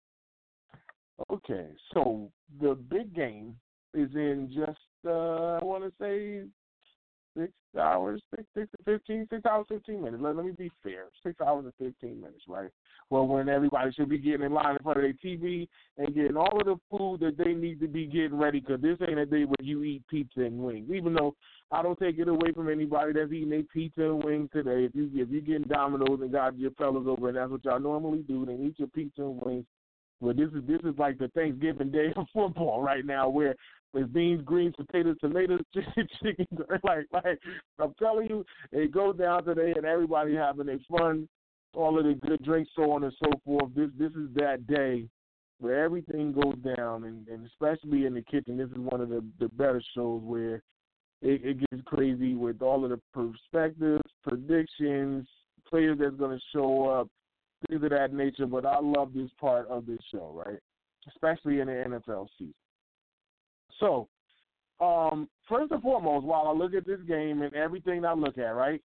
Speaker 2: Okay, so the big game is in just, I want to say, 6 hours, 15 minutes. Let me be fair. 6 hours and 15 minutes, right? Well, when everybody should be getting in line in front of their TV and getting all of the food that they need to be getting ready, because this ain't a day where you eat pizza and wings. Even though I don't take it away from anybody that's eating a pizza and wings today. If you're getting Domino's and got your fellas over, and that's what y'all normally do, then eat your pizza and wings. But this is like the Thanksgiving day of football right now, where there's beans, greens, potatoes, tomatoes, chicken. Like I'm telling you, it goes down today, and everybody having their fun, all of the good drinks, so on and so forth. This is that day where everything goes down, and especially in the kitchen. This is one of the better shows where it gets crazy with all of the perspectives, predictions, players that's going to show up, things of that nature. But I love this part of this show, right? Especially in the NFL season. So, first and foremost, while I look at this game and everything I look at, right,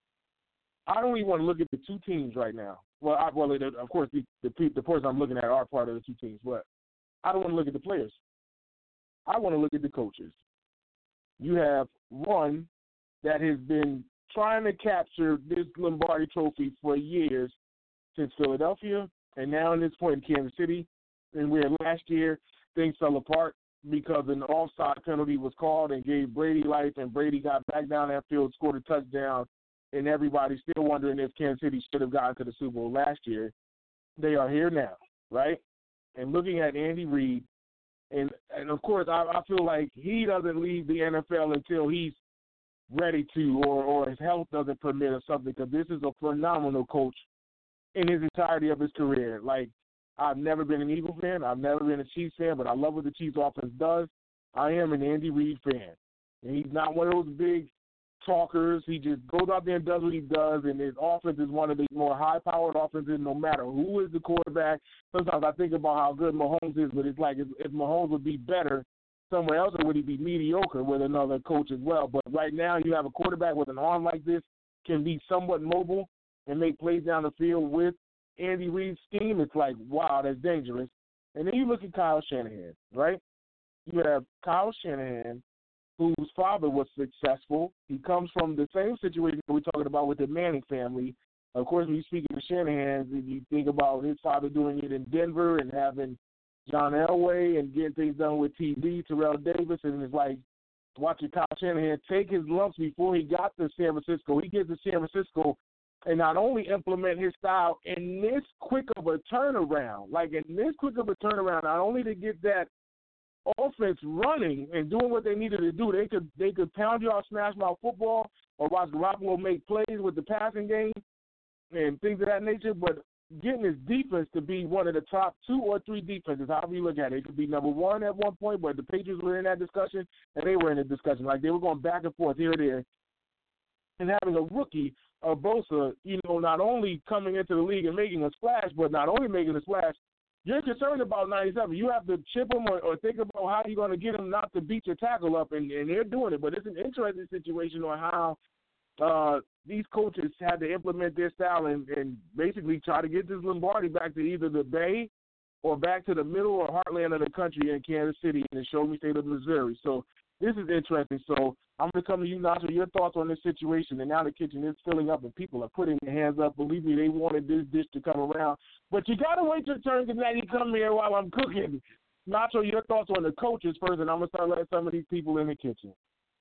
Speaker 2: I don't even want to look at the two teams right now. Well, of course, the person I'm looking at are part of the two teams, but I don't want to look at the players. I want to look at the coaches. You have one that has been trying to capture this Lombardi trophy for years since Philadelphia, and now in this point in Kansas City, and where last year things fell apart because an offside penalty was called and gave Brady life, and Brady got back down that field, scored a touchdown, and everybody's still wondering if Kansas City should have gotten to the Super Bowl last year. They are here now, right? And looking at Andy Reid, and of course, I feel like he doesn't leave the NFL until he's ready to, or his health doesn't permit or something, because this is a phenomenal coach in his entirety of his career. Like, I've never been an Eagle fan. I've never been a Chiefs fan, but I love what the Chiefs offense does. I am an Andy Reid fan. And he's not one of those big talkers. He just goes out there and does what he does, and his offense is one of the more high-powered offenses no matter who is the quarterback. Sometimes I think about how good Mahomes is, but it's like if Mahomes would be better somewhere else, or would he be mediocre with another coach as well? But right now you have a quarterback with an arm like this, can be somewhat mobile and make plays down the field with Andy Reid's scheme. It's like, wow, that's dangerous. And then you look at Kyle Shanahan, right? You have Kyle Shanahan, whose father was successful. He comes from the same situation that we're talking about with the Manning family. Of course, when you speak of Shanahan, you think about his father doing it in Denver and having John Elway and getting things done with TV, Terrell Davis, and it's like watching Kyle Shanahan take his lumps before he got to San Francisco. He gets to San Francisco and not only implement his style in this quick of a turnaround, not only to get that offense running and doing what they needed to do. They could pound you off smash mouth football or watch Garoppolo make plays with the passing game and things of that nature, but getting his defense to be one of the top 2 or 3 defenses, however you look at it. It could be number 1 at one point, but the Patriots were in that discussion, and they were in the discussion. Like, they were going back and forth here and there. And having a rookie, Bosa, not only coming into the league and making a splash, but not only making a splash, you're concerned about 97. You have to chip him or think about how you're going to get him not to beat your tackle up, and they're doing it. But it's an interesting situation on how these coaches had to implement their style and basically try to get this Lombardi back to either the Bay or back to the middle or heartland of the country in Kansas City in the Show Me State of Missouri. So this is interesting. So I'm going to come to you, Nacho, your thoughts on this situation. And now the kitchen is filling up and people are putting their hands up. Believe me, they wanted this dish to come around. But you got to wait your turn because now you come here while I'm cooking. Nacho, your thoughts on the coaches first, and I'm going to start letting some of these people in the kitchen.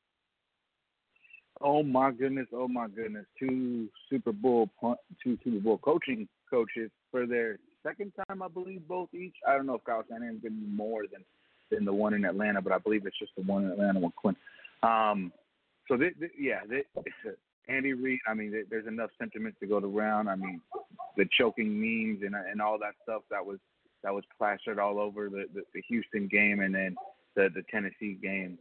Speaker 4: Oh my goodness! 2 Super Bowl coaching coaches for their second time, I believe, both each. I don't know if Kyle Shanahan's been more than the one in Atlanta, but I believe it's just the one in Atlanta with Quinn. So Andy Reid. I mean, there's enough sentiments to go around. I mean, the choking memes and all that stuff that was plastered all over the Houston game and then the Tennessee game.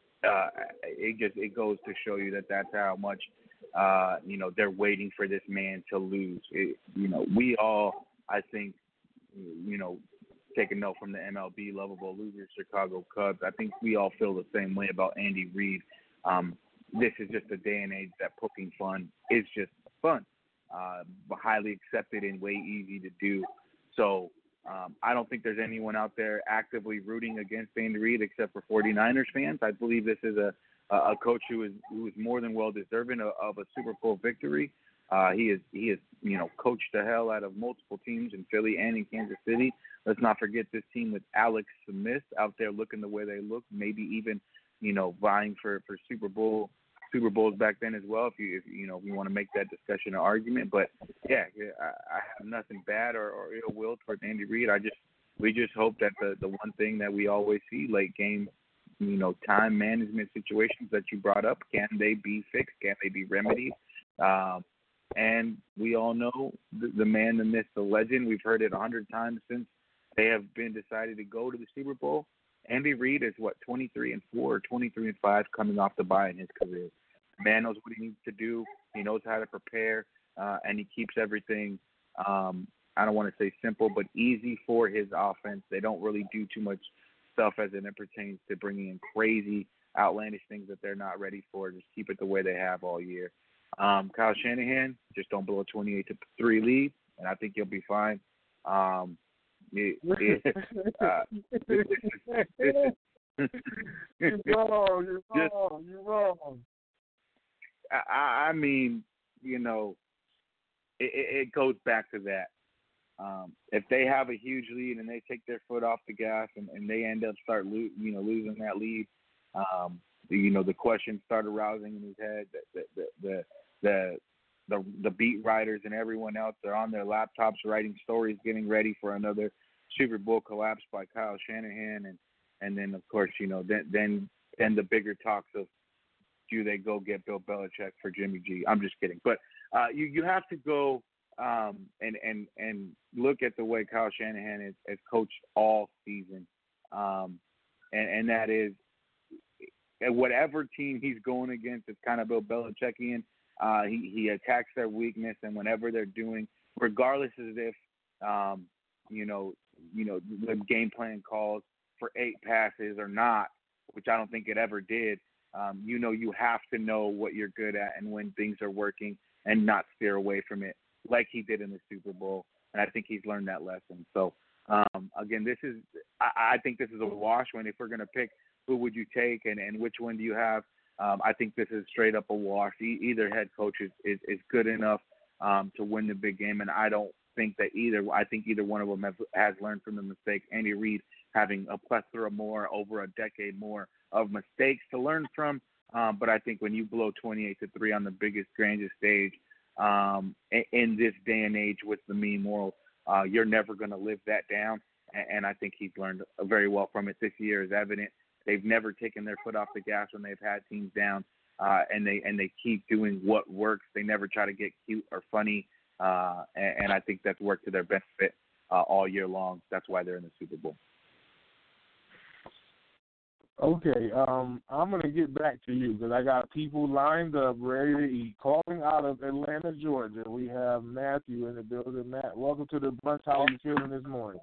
Speaker 4: It goes to show you that's how much they're waiting for this man to lose. We all, I think, take a note from the MLB lovable losers, Chicago Cubs. I think we all feel the same way about Andy Reid. This is just a day and age that poking fun is just fun, highly accepted and way easy to do. So I don't think there's anyone out there actively rooting against Andy Reid except for 49ers fans. I believe this is a coach who is more than well deserving of a Super Bowl victory. He is coached the hell out of multiple teams in Philly and in Kansas City. Let's not forget this team with Alex Smith out there looking the way they look, maybe even vying for Super Bowls back then as well. If you want to make that discussion an argument, but I have nothing bad or ill will towards Andy Reid. We just hope that the one thing that we always see, late game, time management situations that you brought up, can they be fixed? Can they be remedied? And we all know the man, the myth, the legend. We've heard it 100 times since they have been decided to go to the Super Bowl. Andy Reid is 23-4 or 23-5 coming off the bye in his career. The man knows what he needs to do. He knows how to prepare, and he keeps everything, I don't want to say simple, but easy for his offense. They don't really do too much stuff as it pertains to bringing in crazy, outlandish things that they're not ready for. Just keep it the way they have all year. Kyle Shanahan, just don't blow a 28-3 lead, and I think you'll be fine. You're wrong. I mean, it goes back to that. If they have a huge lead and they take their foot off the gas and they end up losing that lead, the questions start arousing in his head. The beat writers and everyone else are on their laptops writing stories, getting ready for another Super Bowl collapse by Kyle Shanahan, and then of course then the bigger talks of, do they go get Bill Belichick for Jimmy G? I'm just kidding, but you have to go and look at the way Kyle Shanahan has coached all season, and that is whatever team he's going against, it's kind of Bill Belichickian. He attacks their weakness, and whenever they're doing, regardless as if the game plan calls for 8 passes or not, which I don't think it ever did. You have to know what you're good at and when things are working and not steer away from it like he did in the Super Bowl. And I think he's learned that lesson. So, again, I think this is a wash. If we're going to pick who would you take and which one do you have, I think this is straight up a wash. Either head coach is good enough to win the big game, and I don't think that I think either one of them has learned from the mistake. Andy Reid having a plethora more, over a decade more of mistakes to learn from. But I think when you blow 28-3 on the biggest, grandest stage in this day and age with the mean world, you're never going to live that down. And I think he's learned very well from it. This year is evident. They've never taken their foot off the gas when they've had teams down, and they keep doing what works. They never try to get cute or funny, and I think that's worked to their benefit all year long. That's why they're in the Super Bowl.
Speaker 2: Okay, I'm going to get back to you because I got people lined up ready to eat. Calling out of Atlanta, Georgia, we have Matthew in the building. Matt, welcome to the brunch. How are you feeling this morning?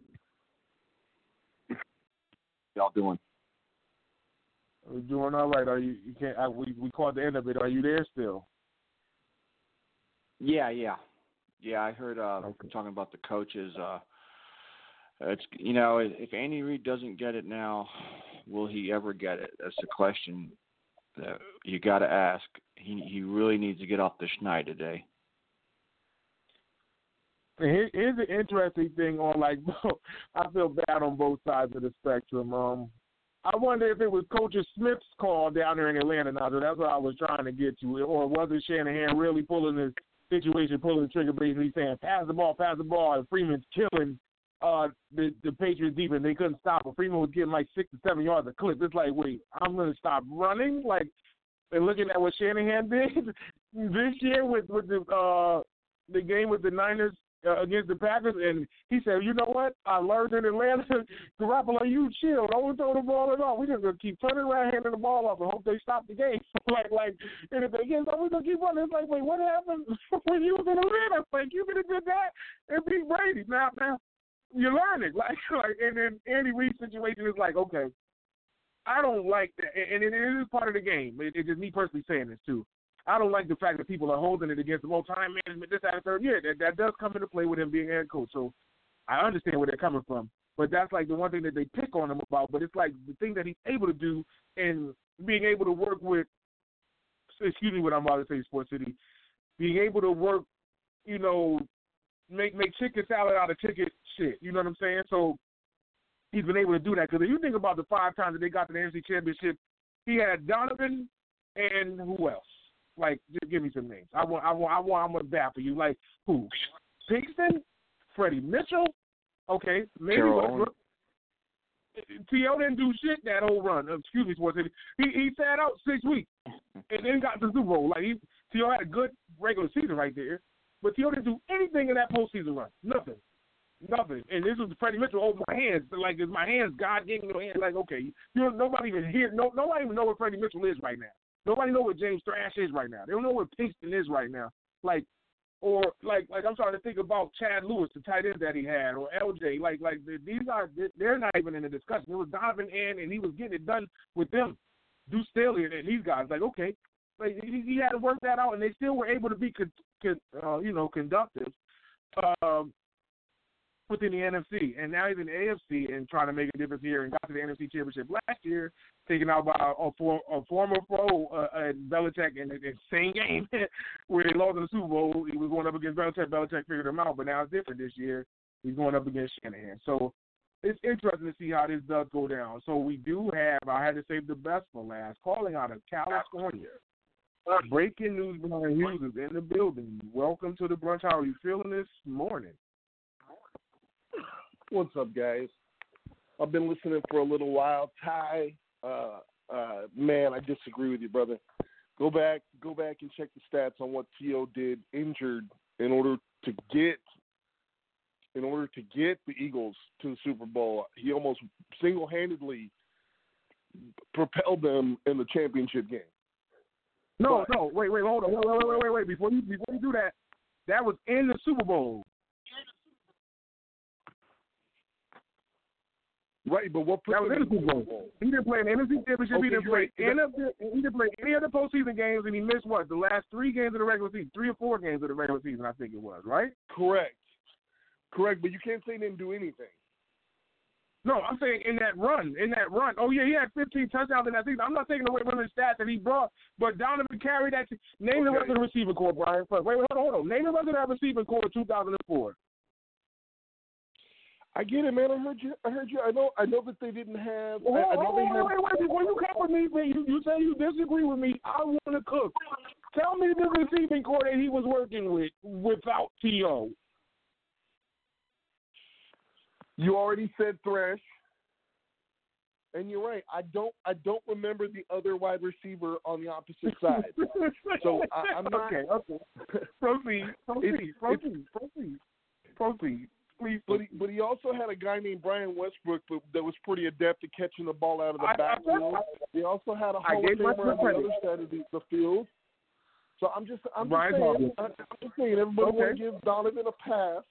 Speaker 5: Y'all doing?
Speaker 2: We're doing all right. Are you can't? We caught the end of it. Are you there still?
Speaker 5: Yeah. I heard talking about the coaches. It's if Andy Reid doesn't get it now, will he ever get it? That's the question that you got to ask. He really needs to get off the schneid today.
Speaker 2: Here's the interesting thing on I feel bad on both sides of the spectrum. I wonder if it was Coach Smith's call down there in Atlanta now. So that's what I was trying to get to. Or was it Shanahan really pulling the situation, pulling the trigger, basically saying, pass the ball, and Freeman's killing the Patriots deep, and they couldn't stop him. Freeman was getting 6 to 7 yards a clip. It's like, wait, I'm going to stop running? And looking at what Shanahan did this year with the game with the Niners against the Packers, and he said, you know what? I learned in Atlanta, Garoppolo, you chill. Don't throw the ball at all. We're just going to keep turning around, handing the ball off, and hope they stop the game. And if they get, so we're going to keep running. It's like, wait, what happened when you was in Atlanta? You could have did that and beat Brady. Now, you learn it. And then Andy Reid's situation is okay, I don't like that. And it is part of the game. It's just me personally saying this, too. I don't like the fact that people are holding it against him. Time management, this, that, and third. Yeah, that does come into play with him being head coach. So I understand where they're coming from. But that's the one thing that they pick on him about. But it's the thing that he's able to do and being able to work with, excuse me what I'm about to say, Sports City, being able to work, make chicken salad out of chicken shit. You know what I'm saying? So he's been able to do that. Because if you think about the 5 times that they got to the NFC Championship, he had Donovan and who else? Just give me some names. I'm gonna baffle you. Who? Pinkston, Freddie Mitchell. Okay, maybe. T.O. didn't do shit that whole run. Excuse me, Sports City. He sat out 6 weeks and then got to the Super Bowl. T.O. had a good regular season right there, but T.O. didn't do anything in that postseason run. Nothing. And this was Freddie Mitchell. Oh, my hands. Is my hands God gave me your hands? Okay, nobody even here. Nobody even know what Freddie Mitchell is right now. Nobody know what James Thrash is right now. They don't know what Pinkston is right now. I'm trying to think about Chad Lewis, the tight end that he had, or LJ. These guys, they're not even in the discussion. It was Donovan and he was getting it done with them. Deuce Staley and these guys. Okay, he had to work that out, and they still were able to be conductive within the NFC, and now he's in the AFC and trying to make a difference here and got to the NFC Championship last year, taken out by a former foe, Belichick, in an insane game where they lost in the Super Bowl. He was going up against Belichick. Belichick figured him out, but now it's different this year. He's going up against Shanahan. So it's interesting to see how this does go down. So we do have, I had to save the best for last, calling out of California. Breaking news, Brian Hughes is in the building. Welcome to the brunch. How are you feeling this morning?
Speaker 6: What's up, guys? I've been listening for a little while. Ty, man, I disagree with you, brother. Go back and check the stats on what T.O. did injured in order to get the Eagles to the Super Bowl. He almost single-handedly propelled them in the championship game.
Speaker 2: No, wait, hold on, wait. Before you do that, that was in the Super Bowl.
Speaker 6: Right, but what put
Speaker 2: that was in the Super Bowl? He didn't play an NFC Championship.
Speaker 6: Okay,
Speaker 2: he didn't play any of the postseason games, and he missed the last 3 games of the regular season, 3 or 4 games of the regular season, I think it was, right? Correct,
Speaker 6: but you can't say he didn't do anything.
Speaker 2: No, I'm saying in that run. Oh, yeah, he had 15 touchdowns in that season. I'm not taking away from the stats that he brought, but Donovan carried that. Name the rest of the receiving core, Brian. Wait, hold on. Name the rest of that receiving core in 2004.
Speaker 6: I get it, man. I heard you. I know that they didn't have.
Speaker 2: Wait,
Speaker 6: They
Speaker 2: before you come with me, you say you disagree with me. I want to cook. Tell me the receiving core that he was working with without T.O.
Speaker 6: You already said Thresh, and you're right. I don't remember the other wide receiver on the opposite side. So I'm not.
Speaker 2: Okay. Proceed. Please.
Speaker 6: But he also had a guy named Brian Westbrook that was pretty adept at catching the ball out of the backfield. He also had a Hall of Famer on the other side of the field. So I'm just saying everybody want to give Donovan a pass.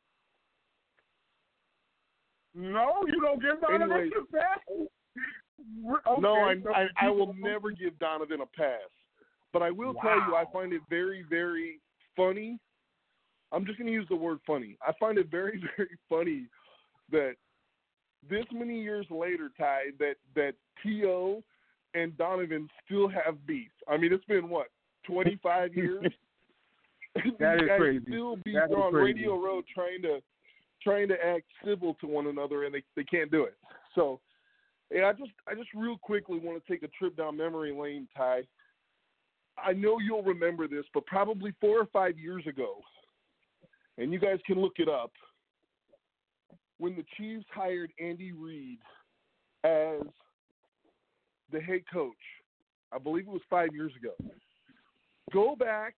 Speaker 2: No, you don't give Donovan a pass. Okay,
Speaker 6: no, I will never give Donovan a pass. But I will tell you, I find it very, very funny. I'm just going to use the word funny. I find it very, very funny that this many years later, Ty, that T.O. and Donovan still have beef. I mean, it's been, 25 years?
Speaker 2: That is crazy.
Speaker 6: Still beef on Radio Road trying to act civil to one another, and they can't do it. So, I just real quickly want to take a trip down memory lane, Ty. I know you'll remember this, but probably 4 or 5 years ago, and you guys can look it up, when the Chiefs hired Andy Reid as the head coach, I believe it was 5 years ago. Go back,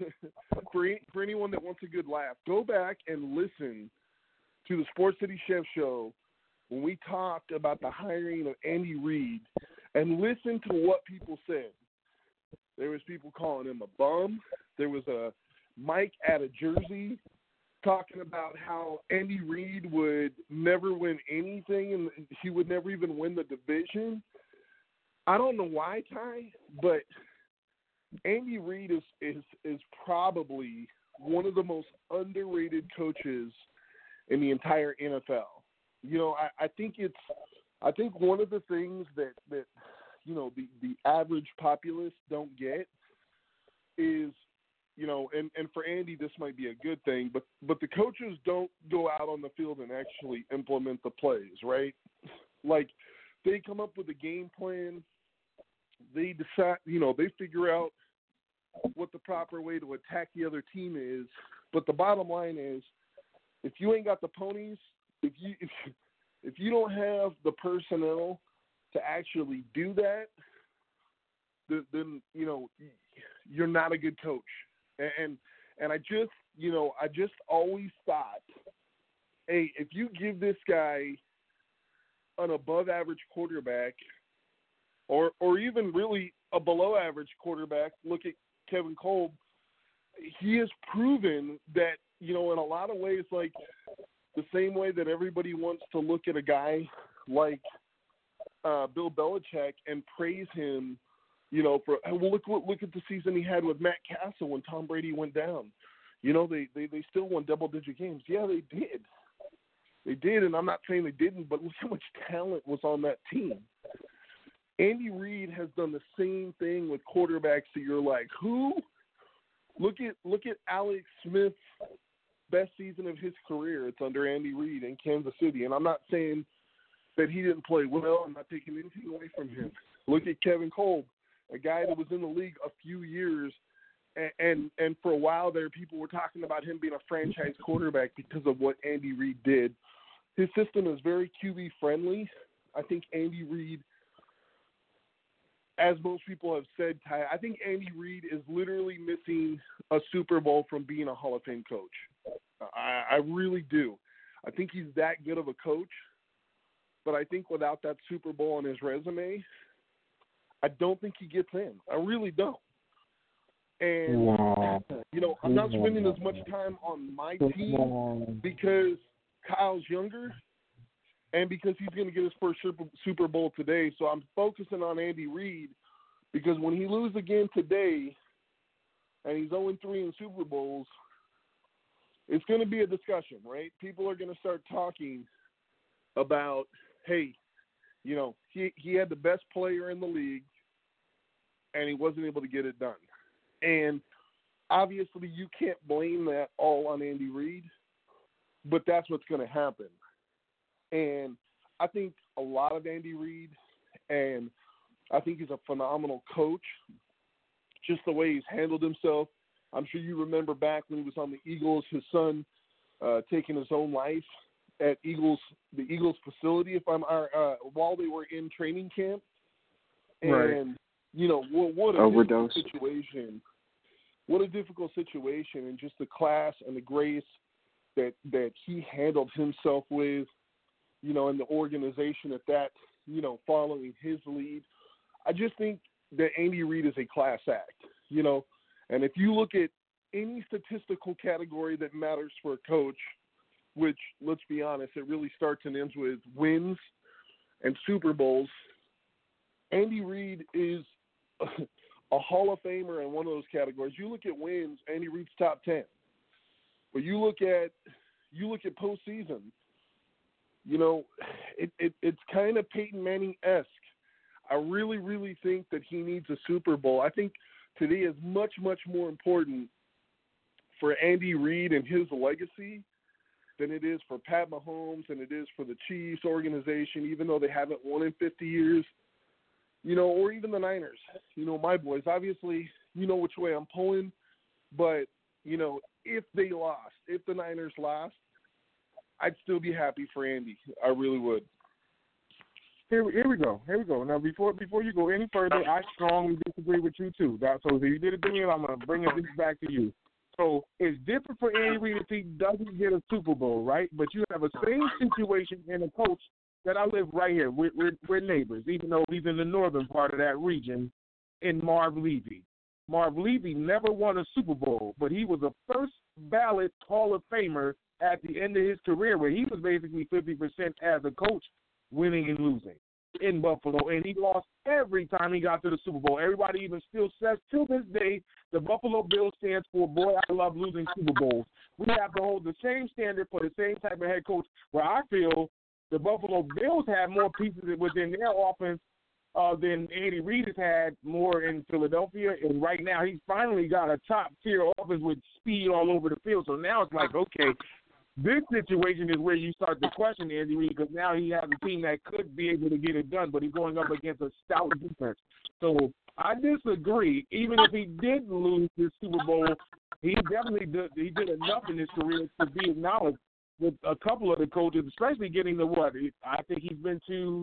Speaker 6: for anyone that wants a good laugh, go back and listen to the Sports City Chef show when we talked about the hiring of Andy Reid, and listen to what people said. There was people calling him a bum. There was a Mike at a Jersey talking about how Andy Reid would never win anything and he would never even win the division. I don't know why, Ty, but Andy Reid is probably one of the most underrated coaches in the entire NFL. I think one of the things that the average populace don't get is, and for Andy this might be a good thing, but the coaches don't go out on the field and actually implement the plays, right? Like, they come up with a game plan, they decide, they figure out what the proper way to attack the other team is, but the bottom line is, if you ain't got the ponies, if you don't have the personnel to actually do that, then you're not a good coach. And I just always thought, hey, if you give this guy an above average quarterback, or even really a below average quarterback, look at Kevin Kolb, he has proven that, in a lot of ways, like the same way that everybody wants to look at a guy like Bill Belichick and praise him, for look at the season he had with Matt Castle when Tom Brady went down. They still won double-digit games. Yeah, they did. They did, and I'm not saying they didn't, but look how much talent was on that team. Andy Reid has done the same thing with quarterbacks that you're like, who? Look at Alex Smith's best season of his career. It's under Andy Reid in Kansas City, and I'm not saying that he didn't play well. I'm not taking anything away from him. Look at Kevin Kolb, a guy that was in the league a few years, and for a while there, people were talking about him being a franchise quarterback because of what Andy Reid did. His system is very QB friendly. I think Andy Reid, as most people have said, Ty, I think Andy Reid is literally missing a Super Bowl from being a Hall of Fame coach. I really do. I think he's that good of a coach, but I think without that Super Bowl on his resume, I don't think he gets in. I really don't. And, I'm not spending as much time on my team because Kyle's younger and because he's going to get his first Super Bowl today. So I'm focusing on Andy Reid because when he loses again today and he's 0-3 in Super Bowls, it's going to be a discussion, right? People are going to start talking about, hey, he had the best player in the league and he wasn't able to get it done. And obviously you can't blame that all on Andy Reid, but that's what's going to happen. And I think a lot of Andy Reid, and I think he's a phenomenal coach, just the way he's handled himself. I'm sure you remember back when he was on the Eagles, his son taking his own life at the Eagles facility, while they were in training camp. And,
Speaker 2: right.
Speaker 6: What a
Speaker 5: overdose
Speaker 6: difficult situation. What a difficult situation, and just the class and the grace that he handled himself with, and the organization at that, following his lead. I just think that Andy Reid is a class act, and if you look at any statistical category that matters for a coach, which, let's be honest, it really starts and ends with wins and Super Bowls, Andy Reid is a Hall of Famer in one of those categories. You look at wins, Andy Reid's top 10. But you look at postseason, it's kind of Peyton Manning-esque. I really, really think that he needs a Super Bowl. I think today is much, much more important for Andy Reid and his legacy than it is for Pat Mahomes and it is for the Chiefs organization, even though they haven't won in 50 years, or even the Niners, my boys. Obviously, which way I'm pulling, but, if the Niners lost, I'd still be happy for Andy. I really would.
Speaker 2: Here we go. Now, before you go any further, I strongly disagree with you, too. So if you did it to me, I'm going to bring it back to you. So it's different for Andy Reid if he doesn't get a Super Bowl, right? But you have a same situation in a coach that I live right here. We're neighbors, even though he's in the northern part of that region, in Marv Levy. Marv Levy never won a Super Bowl, but he was a first-ballot Hall of Famer at the end of his career, where he was basically 50% as a coach, winning and losing in Buffalo, and he lost every time he got to the Super Bowl. Everybody even still says, till this day, the Buffalo Bills stands for, boy, I love losing Super Bowls. We have to hold the same standard for the same type of head coach, where I feel the Buffalo Bills have more pieces within their offense than Andy Reid has had more in Philadelphia, and right now he's finally got a top-tier offense with speed all over the field. So now it's like, okay, this situation is where you start to question Andy Reid, because now he has a team that could be able to get it done, but he's going up against a stout defense. So I disagree. Even if he did lose this Super Bowl, he did enough in his career to be acknowledged with a couple of the coaches, especially getting to what? I think he's been to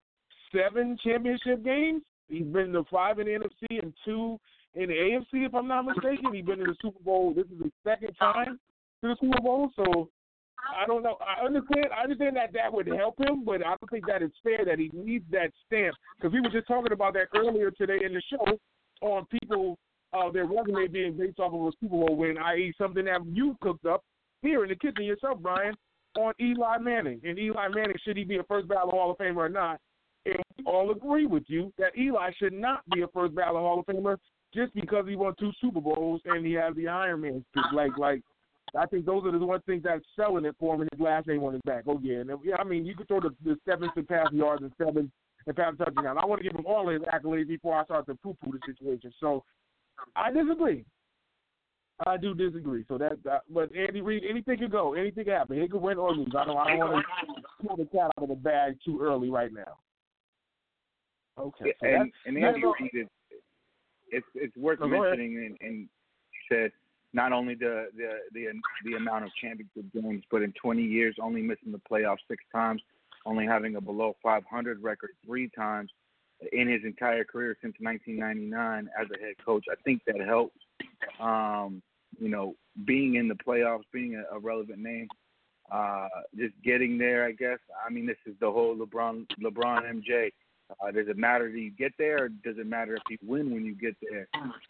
Speaker 2: 7 championship games. He's been to 5 in the NFC and 2 in the AFC, if I'm not mistaken. He's been in the Super Bowl. This is his second time to the Super Bowl. So I don't know. I understand that would help him, but I don't think that it's fair that he needs that stamp, because we were just talking about that earlier today in the show on people, their resume being based off of a Super Bowl win, i.e. something that you cooked up here in the kitchen yourself, Brian, on Eli Manning. And Eli Manning, should he be a first ballot Hall of Famer or not? And we all agree with you that Eli should not be a first ballot Hall of Famer just because he won 2 Super Bowls and he has the Iron Man speak. Like I think those are the one things that's selling it for him, and his last name on his back. Oh, yeah. And, I mean, you could throw the 7 passing yards and 7 and pass touchdowns. I want to give him all his accolades before I start to poo-poo the situation. So I disagree. I do disagree. So but Andy Reid, anything could go. Anything could happen. He could win or lose. I don't want to pull the cat out of the bag too early right now. Okay. So
Speaker 4: and Andy Reid, it's worth mentioning, and you said not only the amount of championship games, but in 20 years, only missing the playoffs 6 times, only having a below 500 record 3 times in his entire career since 1999 as a head coach. I think that helps. Being in the playoffs, being a relevant name, just getting there, I guess. I mean, this is the whole LeBron MJ. Does it matter that you get there, or does it matter if you win when you get there?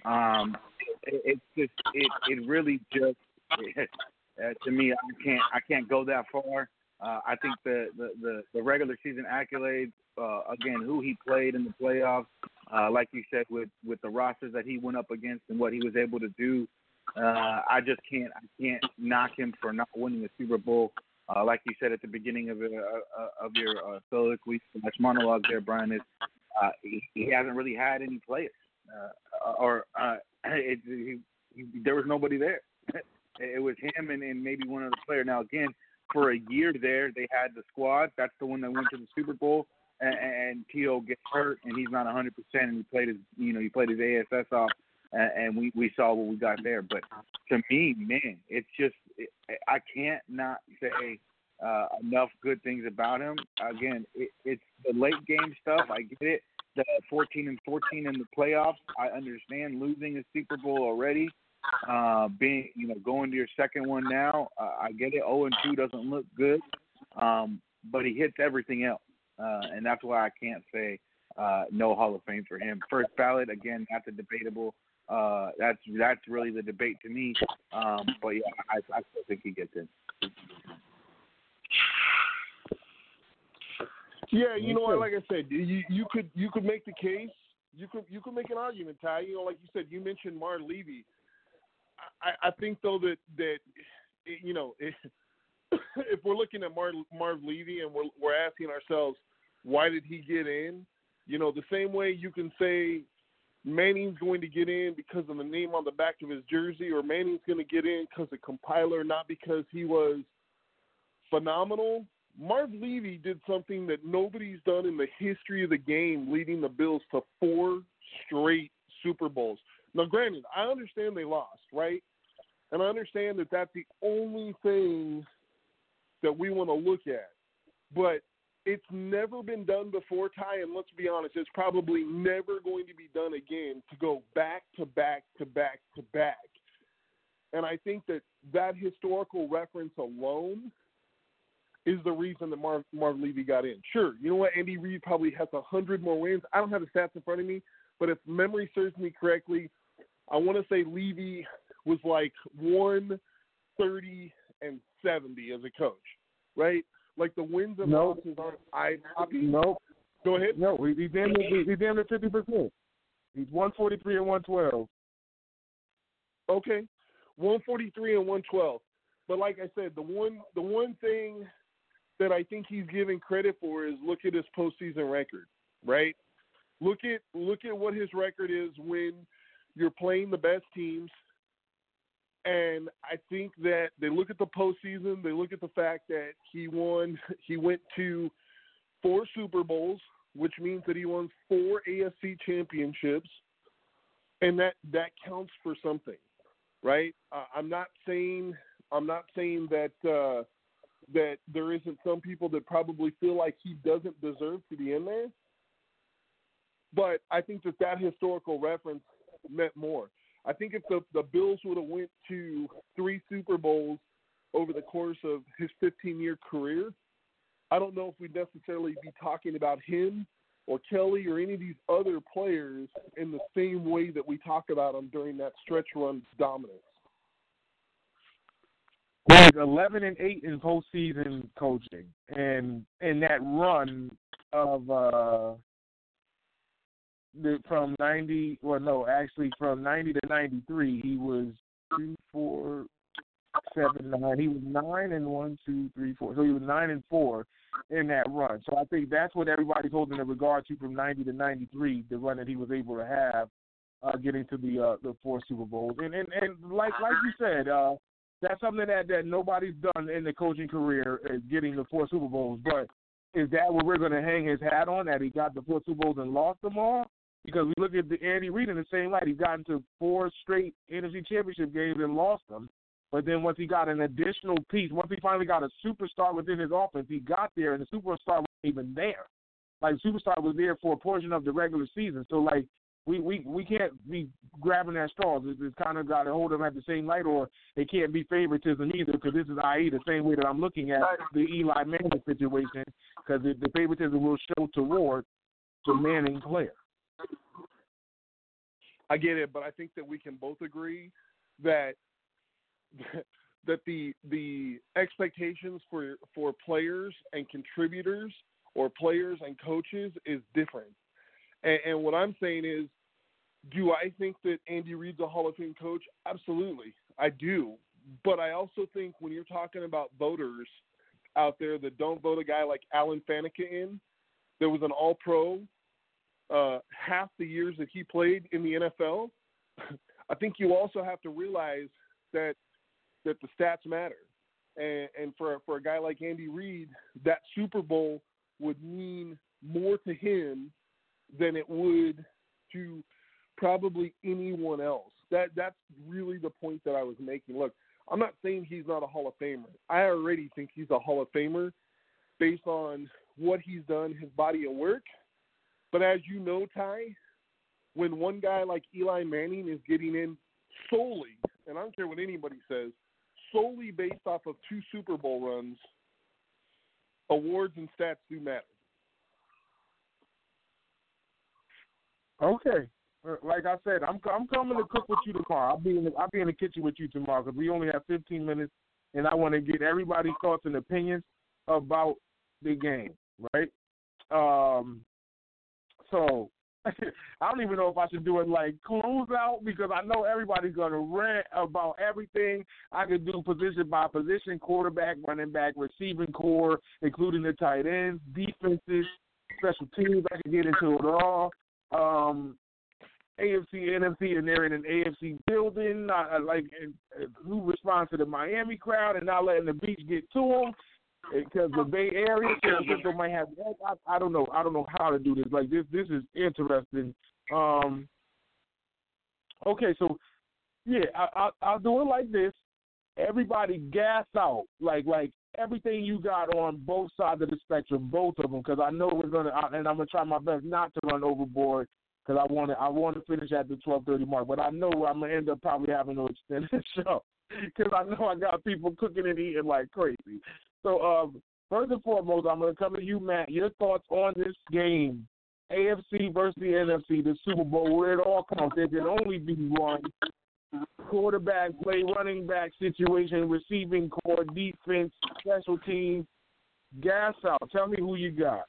Speaker 4: It really just to me, I can't go that far. I think the regular season accolades, again, who he played in the playoffs, like you said, with the rosters that he went up against and what he was able to do. I can't knock him for not winning a Super Bowl. Like you said at the beginning of your soliloquy / monologue there, Brian, is he hasn't really had any players, there was nobody there. It was him and maybe one other player. Now, again, for a year there, they had the squad. That's the one that went to the Super Bowl. And T.O. gets hurt, and he's not 100%, and he played his ASS off, and we saw what we got there. But to me, man, it's just I can't not say enough good things about him. Again, it's the late game stuff. I get it. The 14-14 in the playoffs. I understand losing a Super Bowl already. Going to your second one now. I get it. 0-2 doesn't look good, but he hits everything else. And that's why I can't say no Hall of Fame for him. First ballot, again, that's a debatable. That's really the debate to me. But yeah, I still think he gets in.
Speaker 6: Yeah, you know what? Like I said, you could make the case. You could make an argument, Ty. You know, like you said, you mentioned Marv Levy. I think though that you know, if we're looking at Marv Levy and we're asking ourselves, why did he get in? You know, the same way you can say Manning's going to get in because of the name on the back of his jersey, or Manning's going to get in because of compiler, not because he was phenomenal. Marv Levy did something that nobody's done in the history of the game, leading the Bills to 4 straight Super Bowls. Now, granted, I understand they lost, right? And I understand that that's the only thing that we want to look at. But it's never been done before, Ty, and let's be honest, it's probably never going to be done again to go back to back to back to back. And I think that historical reference alone is the reason that Marv Levy got in. Sure, you know what? Andy Reid probably has 100 more wins. I don't have the stats in front of me, but if memory serves me correctly, I want to say Levy was like 130-70 as a coach, right? Like the wins and losses aren't eye-popping.
Speaker 2: Nope.
Speaker 6: Go ahead.
Speaker 2: No, he's damn near 50%. He's 143 and 112.
Speaker 6: Okay, 143 and 112. But like I said, the one thing that I think he's given credit for is look at his postseason record, right? Look at what his record is when you're playing the best teams. And I think that they look at the postseason, they look at the fact that he went to 4 Super Bowls, which means that he won 4 AFC championships, and that counts for something, right? I'm not saying that that there isn't some people that probably feel like he doesn't deserve to be in there, but I think that historical reference meant more. I think if the Bills would have went to 3 Super Bowls over the course of his 15-year career, I don't know if we'd necessarily be talking about him or Kelly or any of these other players in the same way that we talk about them during that stretch run dominance.
Speaker 2: He's 11-8 in postseason coaching, and in that run of from 90 to 93, he was 2, 4, 7, 9. He was 9 and 1, 2, 3, 4. So he was 9 and 4 in that run. So I think that's what everybody's holding in regard to from 90 to 93, the run that he was able to have, getting to the 4 Super Bowls. And like you said, that's something that nobody's done in the coaching career, is getting the 4 Super Bowls. But is that what we're going to hang his hat on, that he got the 4 Super Bowls and lost them all? Because we look at the Andy Reid in the same light. He's gotten to 4 straight NFC Championship games and lost them. But then once he got an additional piece, once he finally got a superstar within his offense, he got there, and the superstar wasn't even there. Like, the superstar was there for a portion of the regular season. So, like, we can't be grabbing at straws. It's kind of got to hold them at the same light, or it can't be favoritism either, because this is i.e. the same way that I'm looking at the Eli Manning situation, because the favoritism will show toward the Manning player.
Speaker 6: I get it, but I think that we can both agree that the expectations for players and contributors, or players and coaches, is different. And what I'm saying is, do I think that Andy Reid's a Hall of Fame coach? Absolutely, I do. But I also think when you're talking about voters out there that don't vote a guy like Alan Faneca in, there was an All-Pro half the years that he played in the NFL, I think you also have to realize that the stats matter. And for a guy like Andy Reid, that Super Bowl would mean more to him than it would to probably anyone else. That's really the point that I was making. Look, I'm not saying he's not a Hall of Famer. I already think he's a Hall of Famer based on what he's done, his body of work. But as you know, Ty, when one guy like Eli Manning is getting in solely, and I don't care what anybody says, solely based off of 2 Super Bowl runs, awards and stats do matter.
Speaker 2: Okay. Like I said, I'm coming to cook with you tomorrow. I'll be in the kitchen with you tomorrow because we only have 15 minutes, and I want to get everybody's thoughts and opinions about the game, right? So I don't even know if I should do it like close out because I know everybody's going to rant about everything. I could do position by position, quarterback, running back, receiving core, including the tight ends, defenses, special teams. I could get into it all. AFC, NFC, and they're in an AFC building. Who responds to the Miami crowd and not letting the beach get to them because the Bay Area, San Francisco might have. I don't know. I don't know how to do this. Like this is interesting. Okay, so yeah, I'll do it like this. Everybody gas out, like everything you got on both sides of the spectrum, both of them, because I know we're gonna, and I'm gonna try my best not to run overboard. Because I want to finish at the 12:30 mark, but I know I'm gonna end up probably having to extend the show because I know I got people cooking and eating like crazy. So first and foremost, I'm gonna come to you, Matt. Your thoughts on this game, AFC versus the NFC, the Super Bowl, where it all counts. There can only be one quarterback play, running back situation, receiving core, defense, special teams. Gas out. Tell me who you got.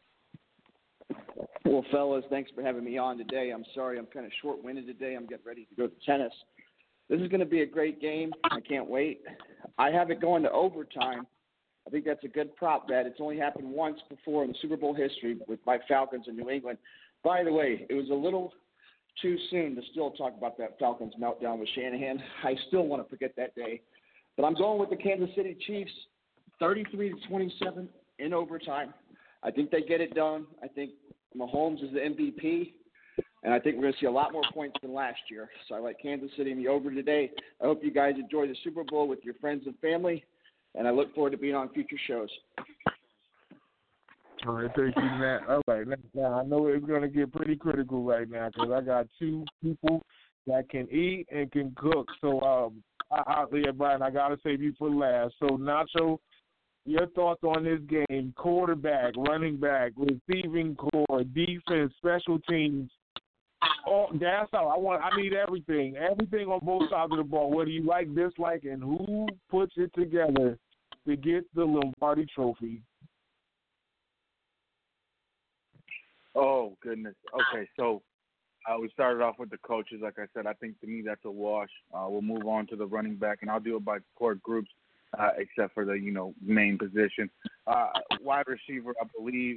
Speaker 5: Well, fellas, thanks for having me on today. I'm sorry I'm kind of short-winded today. I'm getting ready to go to tennis. This is going to be a great game. I can't wait. I have it going to overtime. I think that's a good prop bet. It's only happened once before in the Super Bowl history with my Falcons in New England. By the way, it was a little too soon to still talk about that Falcons meltdown with Shanahan. I still want to forget that day. But I'm going with the Kansas City Chiefs, 33-27 in overtime. I think they get it done. I think Mahomes is the MVP, and I think we're going to see a lot more points than last year. So I like Kansas City in the over today. I hope you guys enjoy the Super Bowl with your friends and family, and I look forward to being on future shows.
Speaker 2: All right, thank you, Matt. All right, now I know it's going to get pretty critical right now because I got 2 people that can eat and can cook. So, Brian, I got to save you for last. So, Nacho, your thoughts on this game, quarterback, running back, receiving core, defense, special teams, gas out. I need everything on both sides of the ball. What do you like, dislike, and who puts it together to get the Lombardi Trophy?
Speaker 4: Oh, goodness. Okay, so we started off with the coaches. Like I said, I think to me that's a wash. We'll move on to the running back, and I'll do it by core groups. Except for the, main position. Wide receiver, I believe,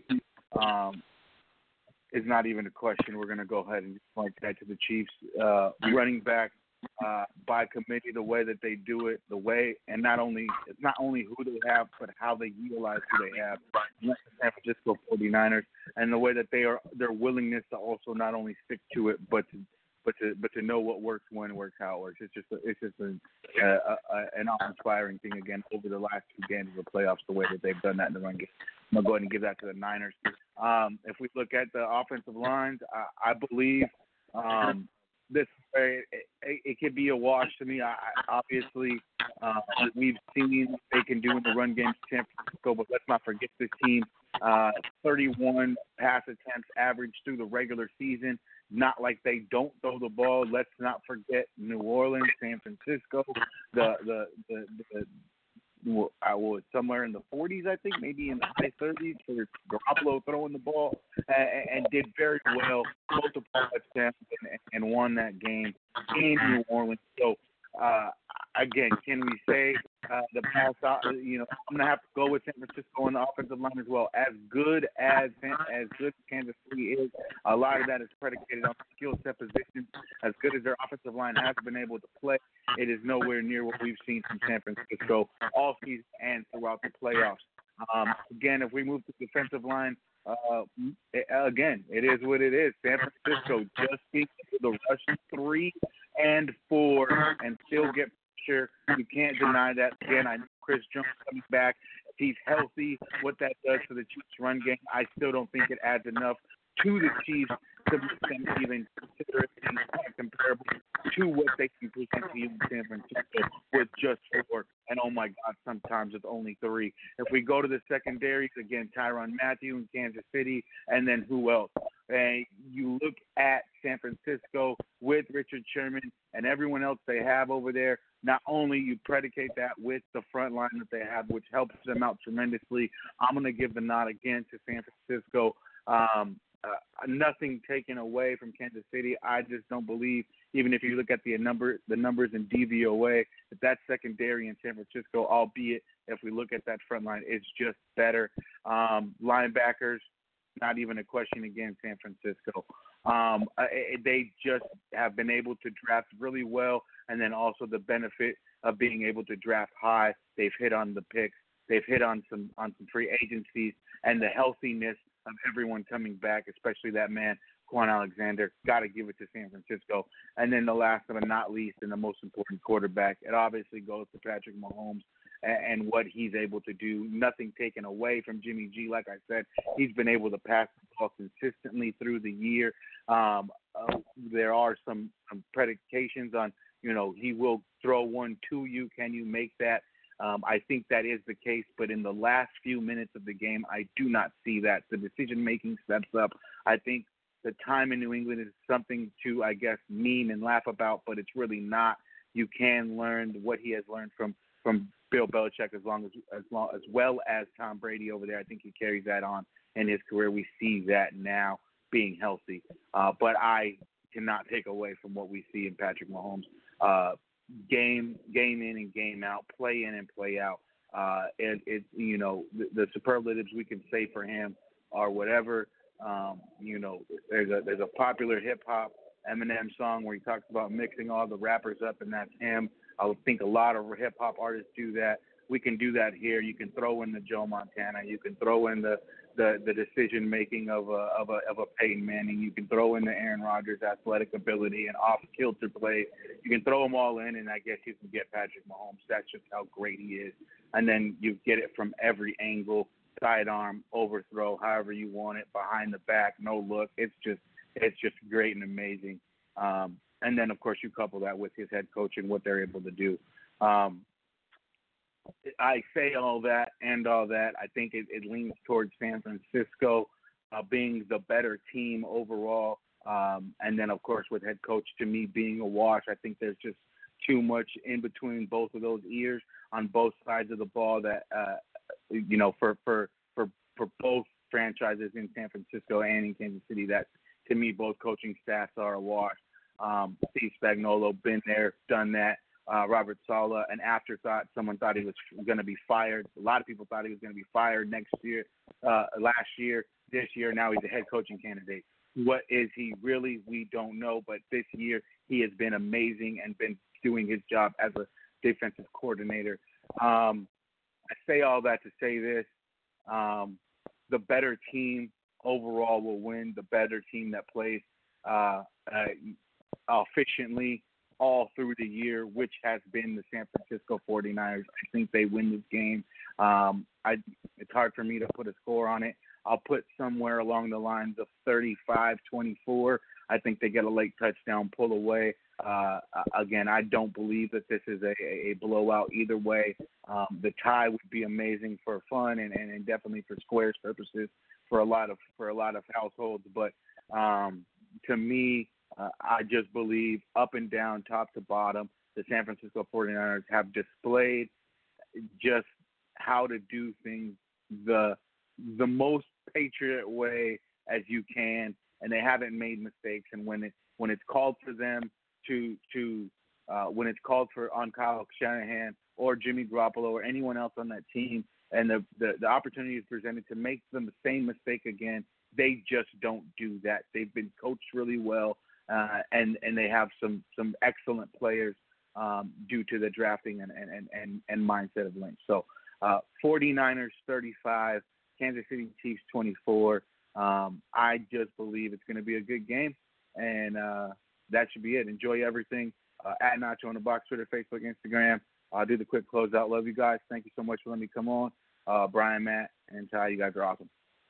Speaker 4: is not even a question. We're going to go ahead and point that to the Chiefs. Running back, by committee, the way that they do it, and it's not only who they have, but how they utilize who they have. The San Francisco 49ers, and the way that their willingness to also not only stick to it, but to know what works, when it works, how it works. It's just an awe-inspiring thing again over the last 2 games of the playoffs. The way that they've done that in the run game. I'm gonna go ahead and give that to the Niners. If we look at the offensive lines, I believe this it could be a wash to me. Obviously, we've seen what they can do in the run game in San Francisco, but let's not forget this team. 31 pass attempts average through the regular season. Not like they don't throw the ball. Let's not forget New Orleans, San Francisco, somewhere in the 40s, I think, maybe in the high 30s for Garoppolo throwing the ball, and did very well, multiple touchdowns, and won that game in New Orleans. So, again, can we say the pass? I'm gonna have to go with San Francisco on the offensive line as well. As good as Kansas City is, a lot of that is predicated on skill set positions. as good as their offensive line has been able to play, it is nowhere near what we've seen from San Francisco all season and throughout the playoffs. Again, if we move to the defensive line, again, it is what it is. San Francisco just being able to rush 3 and 4 and still get pressure. You can't deny that. Again, I know Chris Jones coming back. If he's healthy, what that does for the Chiefs' run game, I still don't think it adds enough to the Chiefs to make them even consider it comparable to what they can present to you in San Francisco with just 4. And, oh, my God, sometimes it's only 3. If we go to the secondaries, again, Tyrann Mathieu in Kansas City, and then who else? And you look at San Francisco with Richard Sherman and everyone else they have over there, not only you predicate that with the front line that they have, which helps them out tremendously. I'm going to give the nod again to San Francisco. Nothing taken away from Kansas City. I just don't believe, even if you look at the numbers in DVOA, that secondary in San Francisco, albeit if we look at that front line, it's just better. Linebackers, not even a question again, San Francisco. They just have been able to draft really well, and then also the benefit of being able to draft high. They've hit on the picks. They've hit on some free agencies, and the healthiness of everyone coming back, especially that man, Quan Alexander. Got to give it to San Francisco. And then the last but not least, and the most important quarterback, it obviously goes to Patrick Mahomes and what he's able to do. Nothing taken away from Jimmy G. Like I said, he's been able to pass the ball consistently through the year. There are some predications on, he will throw one to you. Can you make that? I think that is the case, but in the last few minutes of the game, I do not see that. The decision-making steps up. I think the time in New England is something to, I guess, meme and laugh about, but it's really not. You can learn what he has learned from Bill Belichick as well as Tom Brady over there. I think he carries that on in his career. We see that now being healthy. But I cannot take away from what we see in Patrick Mahomes. Game in and game out, play in and play out. The superlatives we can say for him are whatever. There's a popular hip hop Eminem song where he talks about mixing all the rappers up, and that's him. I would think a lot of hip hop artists do that. We can do that here. You can throw in the Joe Montana. You can throw in the decision making of a Peyton Manning. You can throw in the Aaron Rodgers athletic ability and off kilter play. You can throw them all in, and I guess you can get Patrick Mahomes. That's just how great he is. And then you get it from every angle: sidearm, overthrow, however you want it, behind the back, no look. It's just great and amazing. And then of course you couple that with his head coach and what they're able to do. I say all that and all that. I think it leans towards San Francisco being the better team overall. And then, of course, with head coach to me being a wash, I think there's just too much in between both of those ears on both sides of the ball that, for both franchises in San Francisco and in Kansas City, that to me both coaching staffs are a wash. Steve Spagnuolo, been there, done that. Robert Saleh, an afterthought. Someone thought he was going to be fired. A lot of people thought he was going to be fired last year, this year. Now he's a head coaching candidate. What is he really? We don't know. But this year he has been amazing and been doing his job as a defensive coordinator. I say all that to say this. The better team overall will win. The better team that plays efficiently all through the year, which has been the San Francisco 49ers. I think they win this game. It's hard for me to put a score on it. I'll put somewhere along the lines of 35-24. I think they get a late touchdown, pull away. Again, I don't believe that this is a blowout either way. The tie would be amazing for fun and definitely for Squares purposes for a lot of households. But to me, I just believe up and down, top to bottom, the San Francisco 49ers have displayed just how to do things the most Patriot way as you can, and they haven't made mistakes. And when it's called for them when it's called for on Kyle Shanahan or Jimmy Garoppolo or anyone else on that team, and the opportunity is presented to make them the same mistake again, they just don't do that. They've been coached really well. and they have some excellent players due to the drafting and mindset of Lynch. So 49ers 35, Kansas City Chiefs 24. I just believe it's going to be a good game, and that should be it. Enjoy everything. At Nacho on the Box, Twitter, Facebook, Instagram. I'll do the quick closeout. Love you guys. Thank you so much for letting me come on. Brian, Matt, and Ty, you guys are awesome.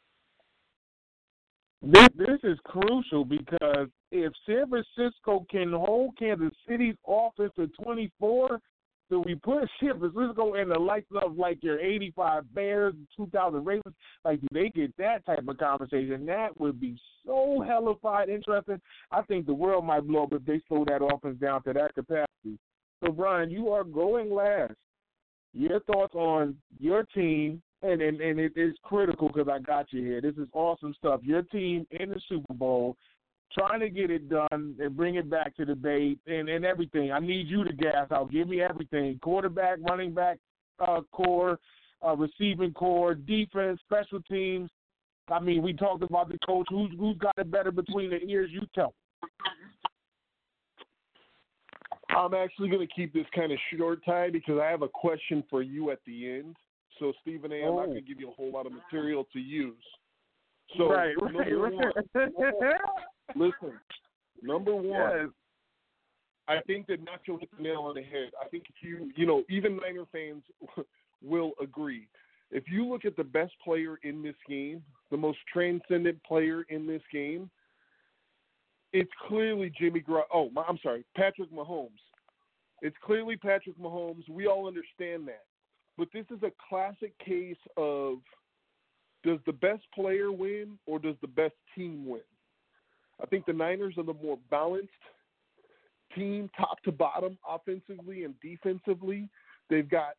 Speaker 2: This is crucial because if San Francisco can hold Kansas City's offense to 24, so we put San Francisco in the likes of like your 85 Bears, 2000 Ravens, like do they get that type of conversation? That would be so hellified interesting. I think the world might blow up if they slow that offense down to that capacity. So, Brian, you are going last. Your thoughts on your team, and it is critical because I got you here. This is awesome stuff. Your team in the Super Bowl, trying to get it done and bring it back to the debate and everything. I need you to gas out. Give me everything. Quarterback, running back core, receiving core, defense, special teams. I mean, we talked about the coach. Who's got it better between the ears? You tell.
Speaker 6: I'm actually going to keep this kind of short, Ty, because I have a question for you at the end. So, Stephen A., I'm not going to give you a whole lot of material to use. So,
Speaker 2: right.
Speaker 6: Listen, number one,
Speaker 2: yes.
Speaker 6: I think that Nacho hit the nail on the head. I think if even Niner fans will agree. If you look at the best player in this game, the most transcendent player in this game, it's clearly Patrick Mahomes. It's clearly Patrick Mahomes. We all understand that. But this is a classic case of, does the best player win or does the best team win? I think the Niners are the more balanced team, top to bottom, offensively and defensively. They've got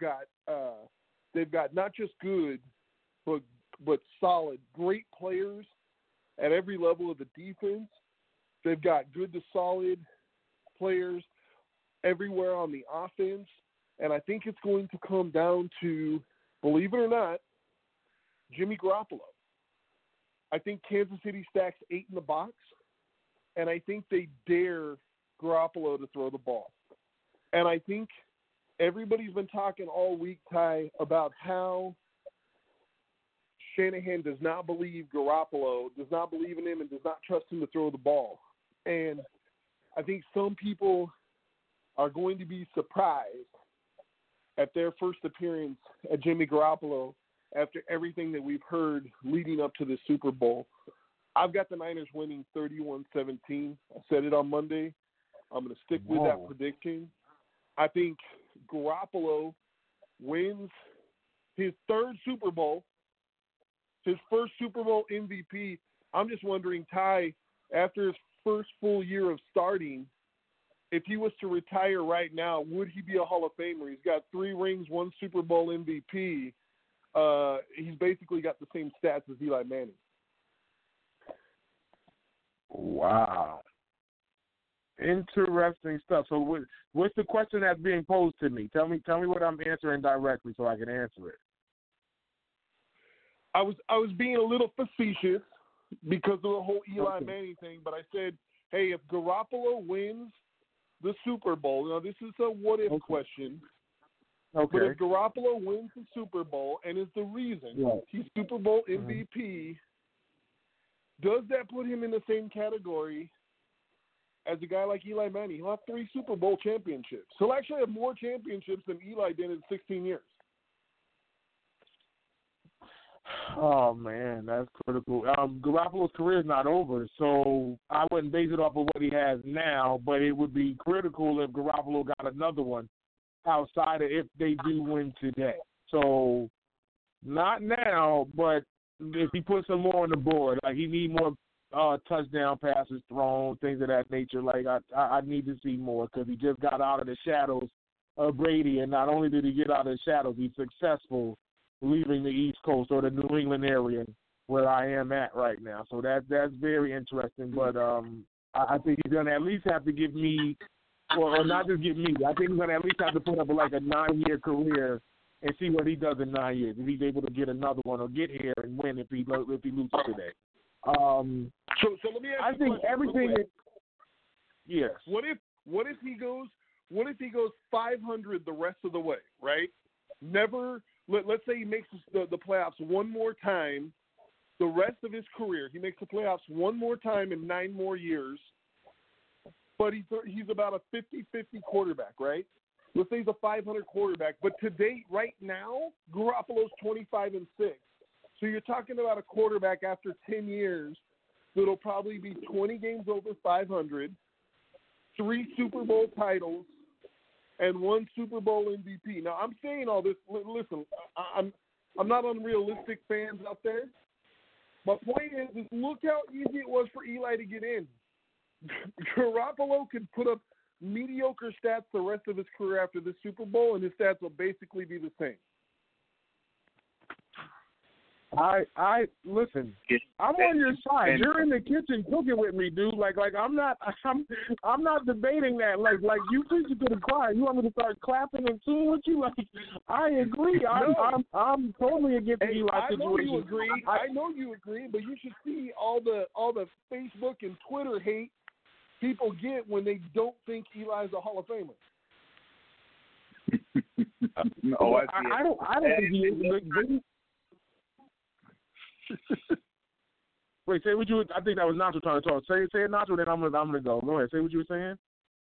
Speaker 6: not just good, but solid, great players at every level of the defense. They've got good to solid players everywhere on the offense. And I think it's going to come down to, believe it or not, Jimmy Garoppolo. I think Kansas City stacks 8 in the box, and I think they dare Garoppolo to throw the ball. And I think everybody's been talking all week, Ty, about how Shanahan does not believe Garoppolo, does not believe in him, and does not trust him to throw the ball. And I think some people are going to be surprised at their first appearance at Jimmy Garoppolo after everything that we've heard leading up to the Super Bowl. I've got the Niners winning 31-17. I said it on Monday. I'm going to stick with that prediction. I think Garoppolo wins his third Super Bowl, his first Super Bowl MVP. I'm just wondering, Ty, after his first full year of starting, if he was to retire right now, would he be a Hall of Famer? He's got 3 rings, 1 Super Bowl MVP. He's basically got the same stats as Eli Manning.
Speaker 2: Wow. Interesting stuff. So what's the question that's being posed to me? Tell me what I'm answering directly so I can answer it.
Speaker 6: I was being a little facetious because of the whole Eli Manning thing, but I said, hey, if Garoppolo wins the Super Bowl, now this is a what-if question, but if Garoppolo wins the Super Bowl and is the reason he's Super Bowl MVP, does that put him in the same category as a guy like Eli Manning? He'll have 3 Super Bowl championships. He'll actually have more championships than Eli did in 16 years.
Speaker 2: Oh, man, that's critical. Garoppolo's career is not over, so I wouldn't base it off of what he has now, but it would be critical if Garoppolo got another one outside of if they do win today. So not now, but if he puts some more on the board, like he need more touchdown passes thrown, things of that nature, like I need to see more because he just got out of the shadows of Brady, and not only did he get out of the shadows, he's successful leaving the East Coast or the New England area where I am at right now. So that's very interesting. But I think he's going to at least have to give me, or not just give me, I think he's going to at least have to put up like a 9-year career and see what he does in 9 years, if he's able to get another one or get here and win if he loses today.
Speaker 6: So let me ask you a question.
Speaker 2: Yes.
Speaker 6: What if he goes 500 the rest of the way, right? Never. Let's say he makes the playoffs one more time. The rest of his career, he makes the playoffs one more time in 9 more years. But he's about a 50-50 quarterback, right? Let's say he's a 500 quarterback. But to date, right now, Garoppolo's 25-6. So you're talking about a quarterback after 10 years that'll probably be 20 games over 500, 3 Super Bowl titles, and 1 Super Bowl MVP. Now, I'm saying all this. Listen, I'm not unrealistic, fans out there. My point is look how easy it was for Eli to get in. Garoppolo could put up mediocre stats the rest of his career after the Super Bowl, and his stats will basically be the same.
Speaker 2: I listen. I'm on your side. You're in the kitchen cooking with me, dude. Like I'm not debating that. Like you think you could have cried. You want me to start clapping and singing with you? Like I agree. I'm totally against the Eli situation.
Speaker 6: I know you agree. I know you agree, but you should see all the Facebook and Twitter hate people get when they don't think Eli's a Hall of Famer.
Speaker 2: I don't think he is. Wait, say what you. I think that was Nacho trying to talk. Say it, Nacho. Then I'm gonna go. Go ahead. Say what you were saying.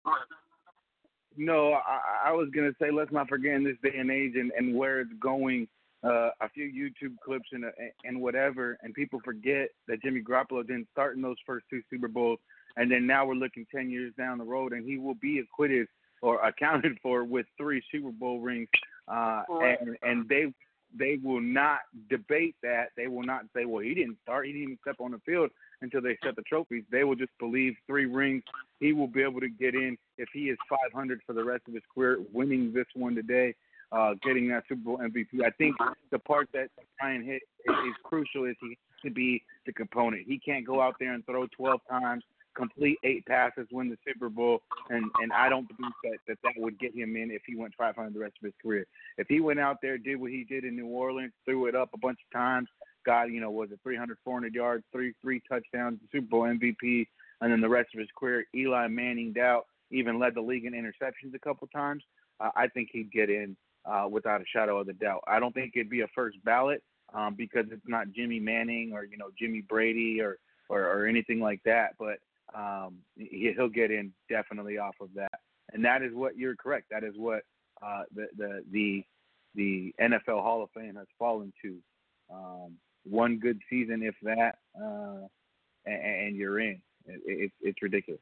Speaker 4: No, I was gonna say let's not forget in this day and age and where it's going. A few YouTube clips and whatever, and people forget that Jimmy Garoppolo didn't start in those first 2 Super Bowls, and then now we're looking 10 years down the road, and he will be acquitted or accounted for with 3 Super Bowl rings, and they will not debate that. They will not say, well, he didn't start. He didn't even step on the field until they set the trophies. They will just believe 3 rings. He will be able to get in if he is 500 for the rest of his career, winning this one today, getting that Super Bowl MVP. I think the part that Brian hit is crucial is he to be the component. He can't go out there and throw 12 times, complete 8 passes, win the Super Bowl, and I don't believe that would get him in if he went 500 the rest of his career. If he went out there, did what he did in New Orleans, threw it up a bunch of times, got, was it 300, 400 yards, three touchdowns, Super Bowl MVP, and then the rest of his career, Eli Manning'd out, even led the league in interceptions a couple times, I think he'd get in without a shadow of a doubt. I don't think it'd be a first ballot because it's not Jimmy Manning or, Jimmy Brady or anything like that, but he'll get in definitely off of that, and that is what you're correct. That is what the NFL Hall of Fame has fallen to. One good season, if that, and you're in. It's ridiculous.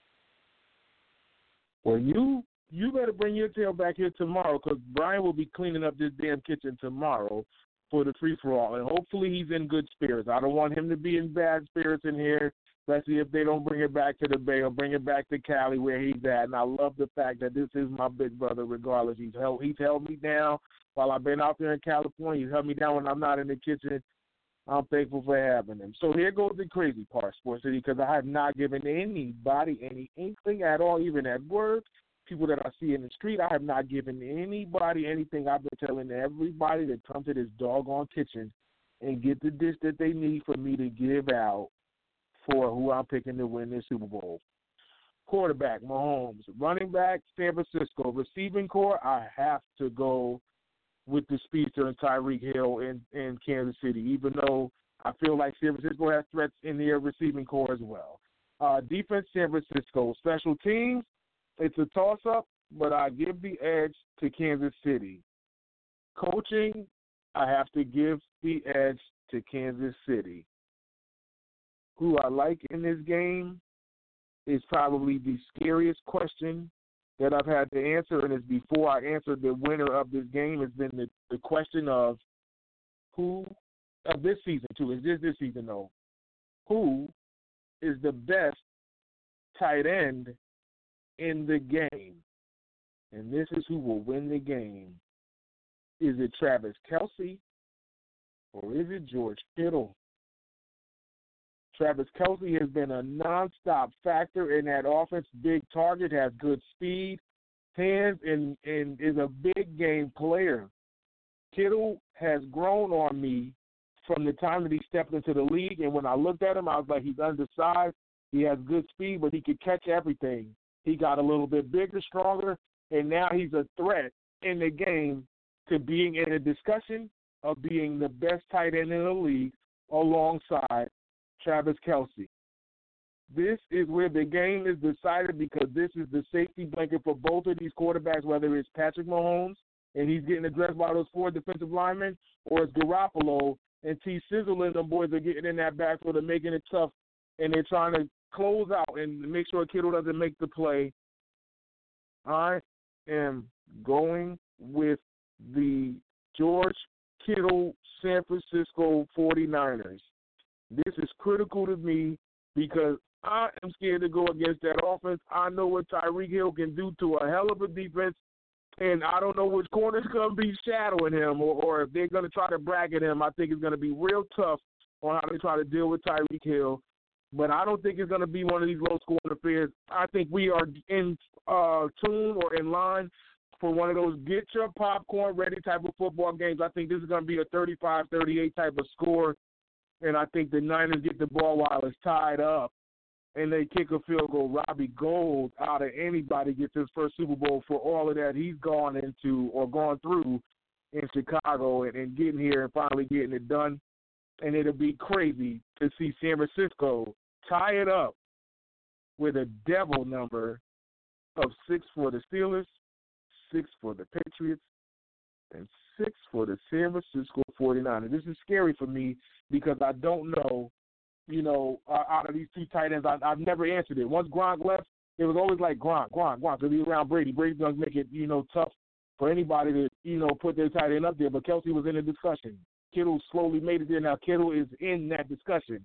Speaker 2: Well, you better bring your tail back here tomorrow because Brian will be cleaning up this damn kitchen tomorrow for the free-for-all, and hopefully he's in good spirits. I don't want him to be in bad spirits in here, especially if they don't bring it back to the Bay or bring it back to Cali where he's at. And I love the fact that this is my big brother regardless. He's held me down while I've been out there in California. He's held me down when I'm not in the kitchen. I'm thankful for having him. So here goes the crazy part, Sports City, because I have not given anybody any inkling at all, even at work, people that I see in the street. I have not given anybody anything. I've been telling everybody to come to this doggone kitchen and get the dish that they need for me to give out for who I'm picking to win this Super Bowl. Quarterback, Mahomes. Running back, San Francisco. Receiving core, I have to go with the speedster and Tyreek Hill in Kansas City, even though I feel like San Francisco has threats in their receiving core as well. Defense, San Francisco. Special teams, it's a toss-up, but I give the edge to Kansas City. Coaching, I have to give the edge to Kansas City. Who I like in this game is probably the scariest question that I've had to answer, and it's before I answer the winner of this game. Has been the question of who of this season too. Is this season though? Who is the best tight end in the game? And this is who will win the game. Is it Travis Kelce or is it George Kittle? Travis Kelce has been a nonstop factor in that offense. Big target, has good speed, hands, and is a big game player. Kittle has grown on me from the time that he stepped into the league, and when I looked at him, I was like, he's undersized, He has good speed, but he can catch everything. He got a little bit bigger, stronger, and now he's a threat in the game to being in a discussion of being the best tight end in the league alongside Travis Kelce. This is where the game is decided because this is the safety blanket for both of these quarterbacks, whether it's Patrick Mahomes and he's getting addressed by those 4 defensive linemen, or it's Garoppolo and T. Sizzle and them boys are getting in that backfield and making it tough, and they're trying to close out and make sure Kittle doesn't make the play. I am going with the George Kittle San Francisco 49ers. This is critical to me because I am scared to go against that offense. I know what Tyreek Hill can do to a hell of a defense, and I don't know which corner's going to be shadowing him or if they're going to try to bracket him. I think it's going to be real tough on how they try to deal with Tyreek Hill. But I don't think it's going to be one of these low-scoring affairs. I think we are in tune or in line for one of those get-your-popcorn-ready type of football games. I think this is going to be a 35-38 type of score, and I think the Niners get the ball while it's tied up, and they kick a field goal. Robbie Gould, out of anybody, gets his first Super Bowl for all of that he's gone into or gone through in Chicago and getting here and finally getting it done. And it'll be crazy to see San Francisco tie it up with a devil number of 6 for the Steelers, 6 for the Patriots, and 6 for the San Francisco 49ers. This is scary for me because I don't know, out of these 2 tight ends, I've never answered it. Once Gronk left, it was always like Gronk, because he's around Brady. Brady's going to make it, tough for anybody to, put their tight end up there. But Kelce was in the discussion. Kittle slowly made it there. Now Kittle is in that discussion.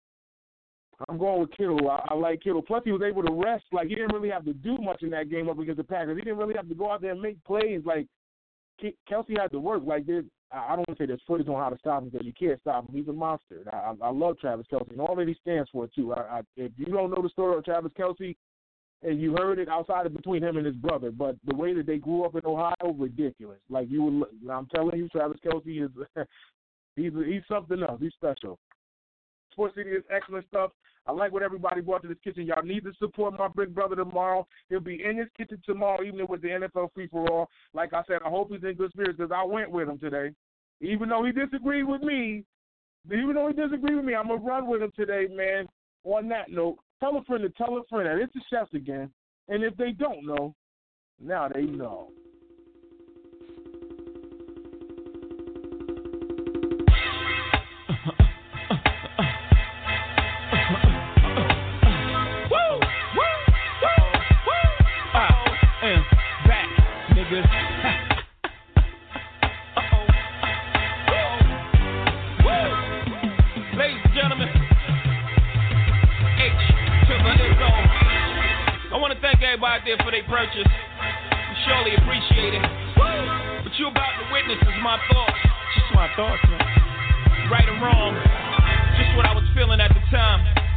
Speaker 2: I'm going with Kittle. I like Kittle. Plus, he was able to rest. Like, he didn't really have to do much in that game up against the Packers. He didn't really have to go out there and make plays. Like, Kelce had to work. Like, I don't want to say there's footage on how to stop him because you can't stop him. He's a monster. I love Travis Kelce, and all that he stands for, too. If you don't know the story of Travis Kelce, and you heard it outside of between him and his brother, but the way that they grew up in Ohio, ridiculous. Like, I'm telling you, Travis Kelce is he's something else. He's special. Sports City is excellent stuff. I like what everybody brought to this kitchen. Y'all need to support my big brother tomorrow. He'll be in his kitchen tomorrow evening with the NFL Free-for-All. Like I said, I hope he's in good spirits because I went with him today. Even though he disagreed with me, I'm going to run with him today, man. On that note, tell a friend to tell a friend that it's the chefs again. And if they don't know, now they know.
Speaker 3: Everybody out there for their purchase. We surely appreciate it. What you about to witness is my thoughts. Just my thoughts, man. Right or wrong, just what I was feeling at the time.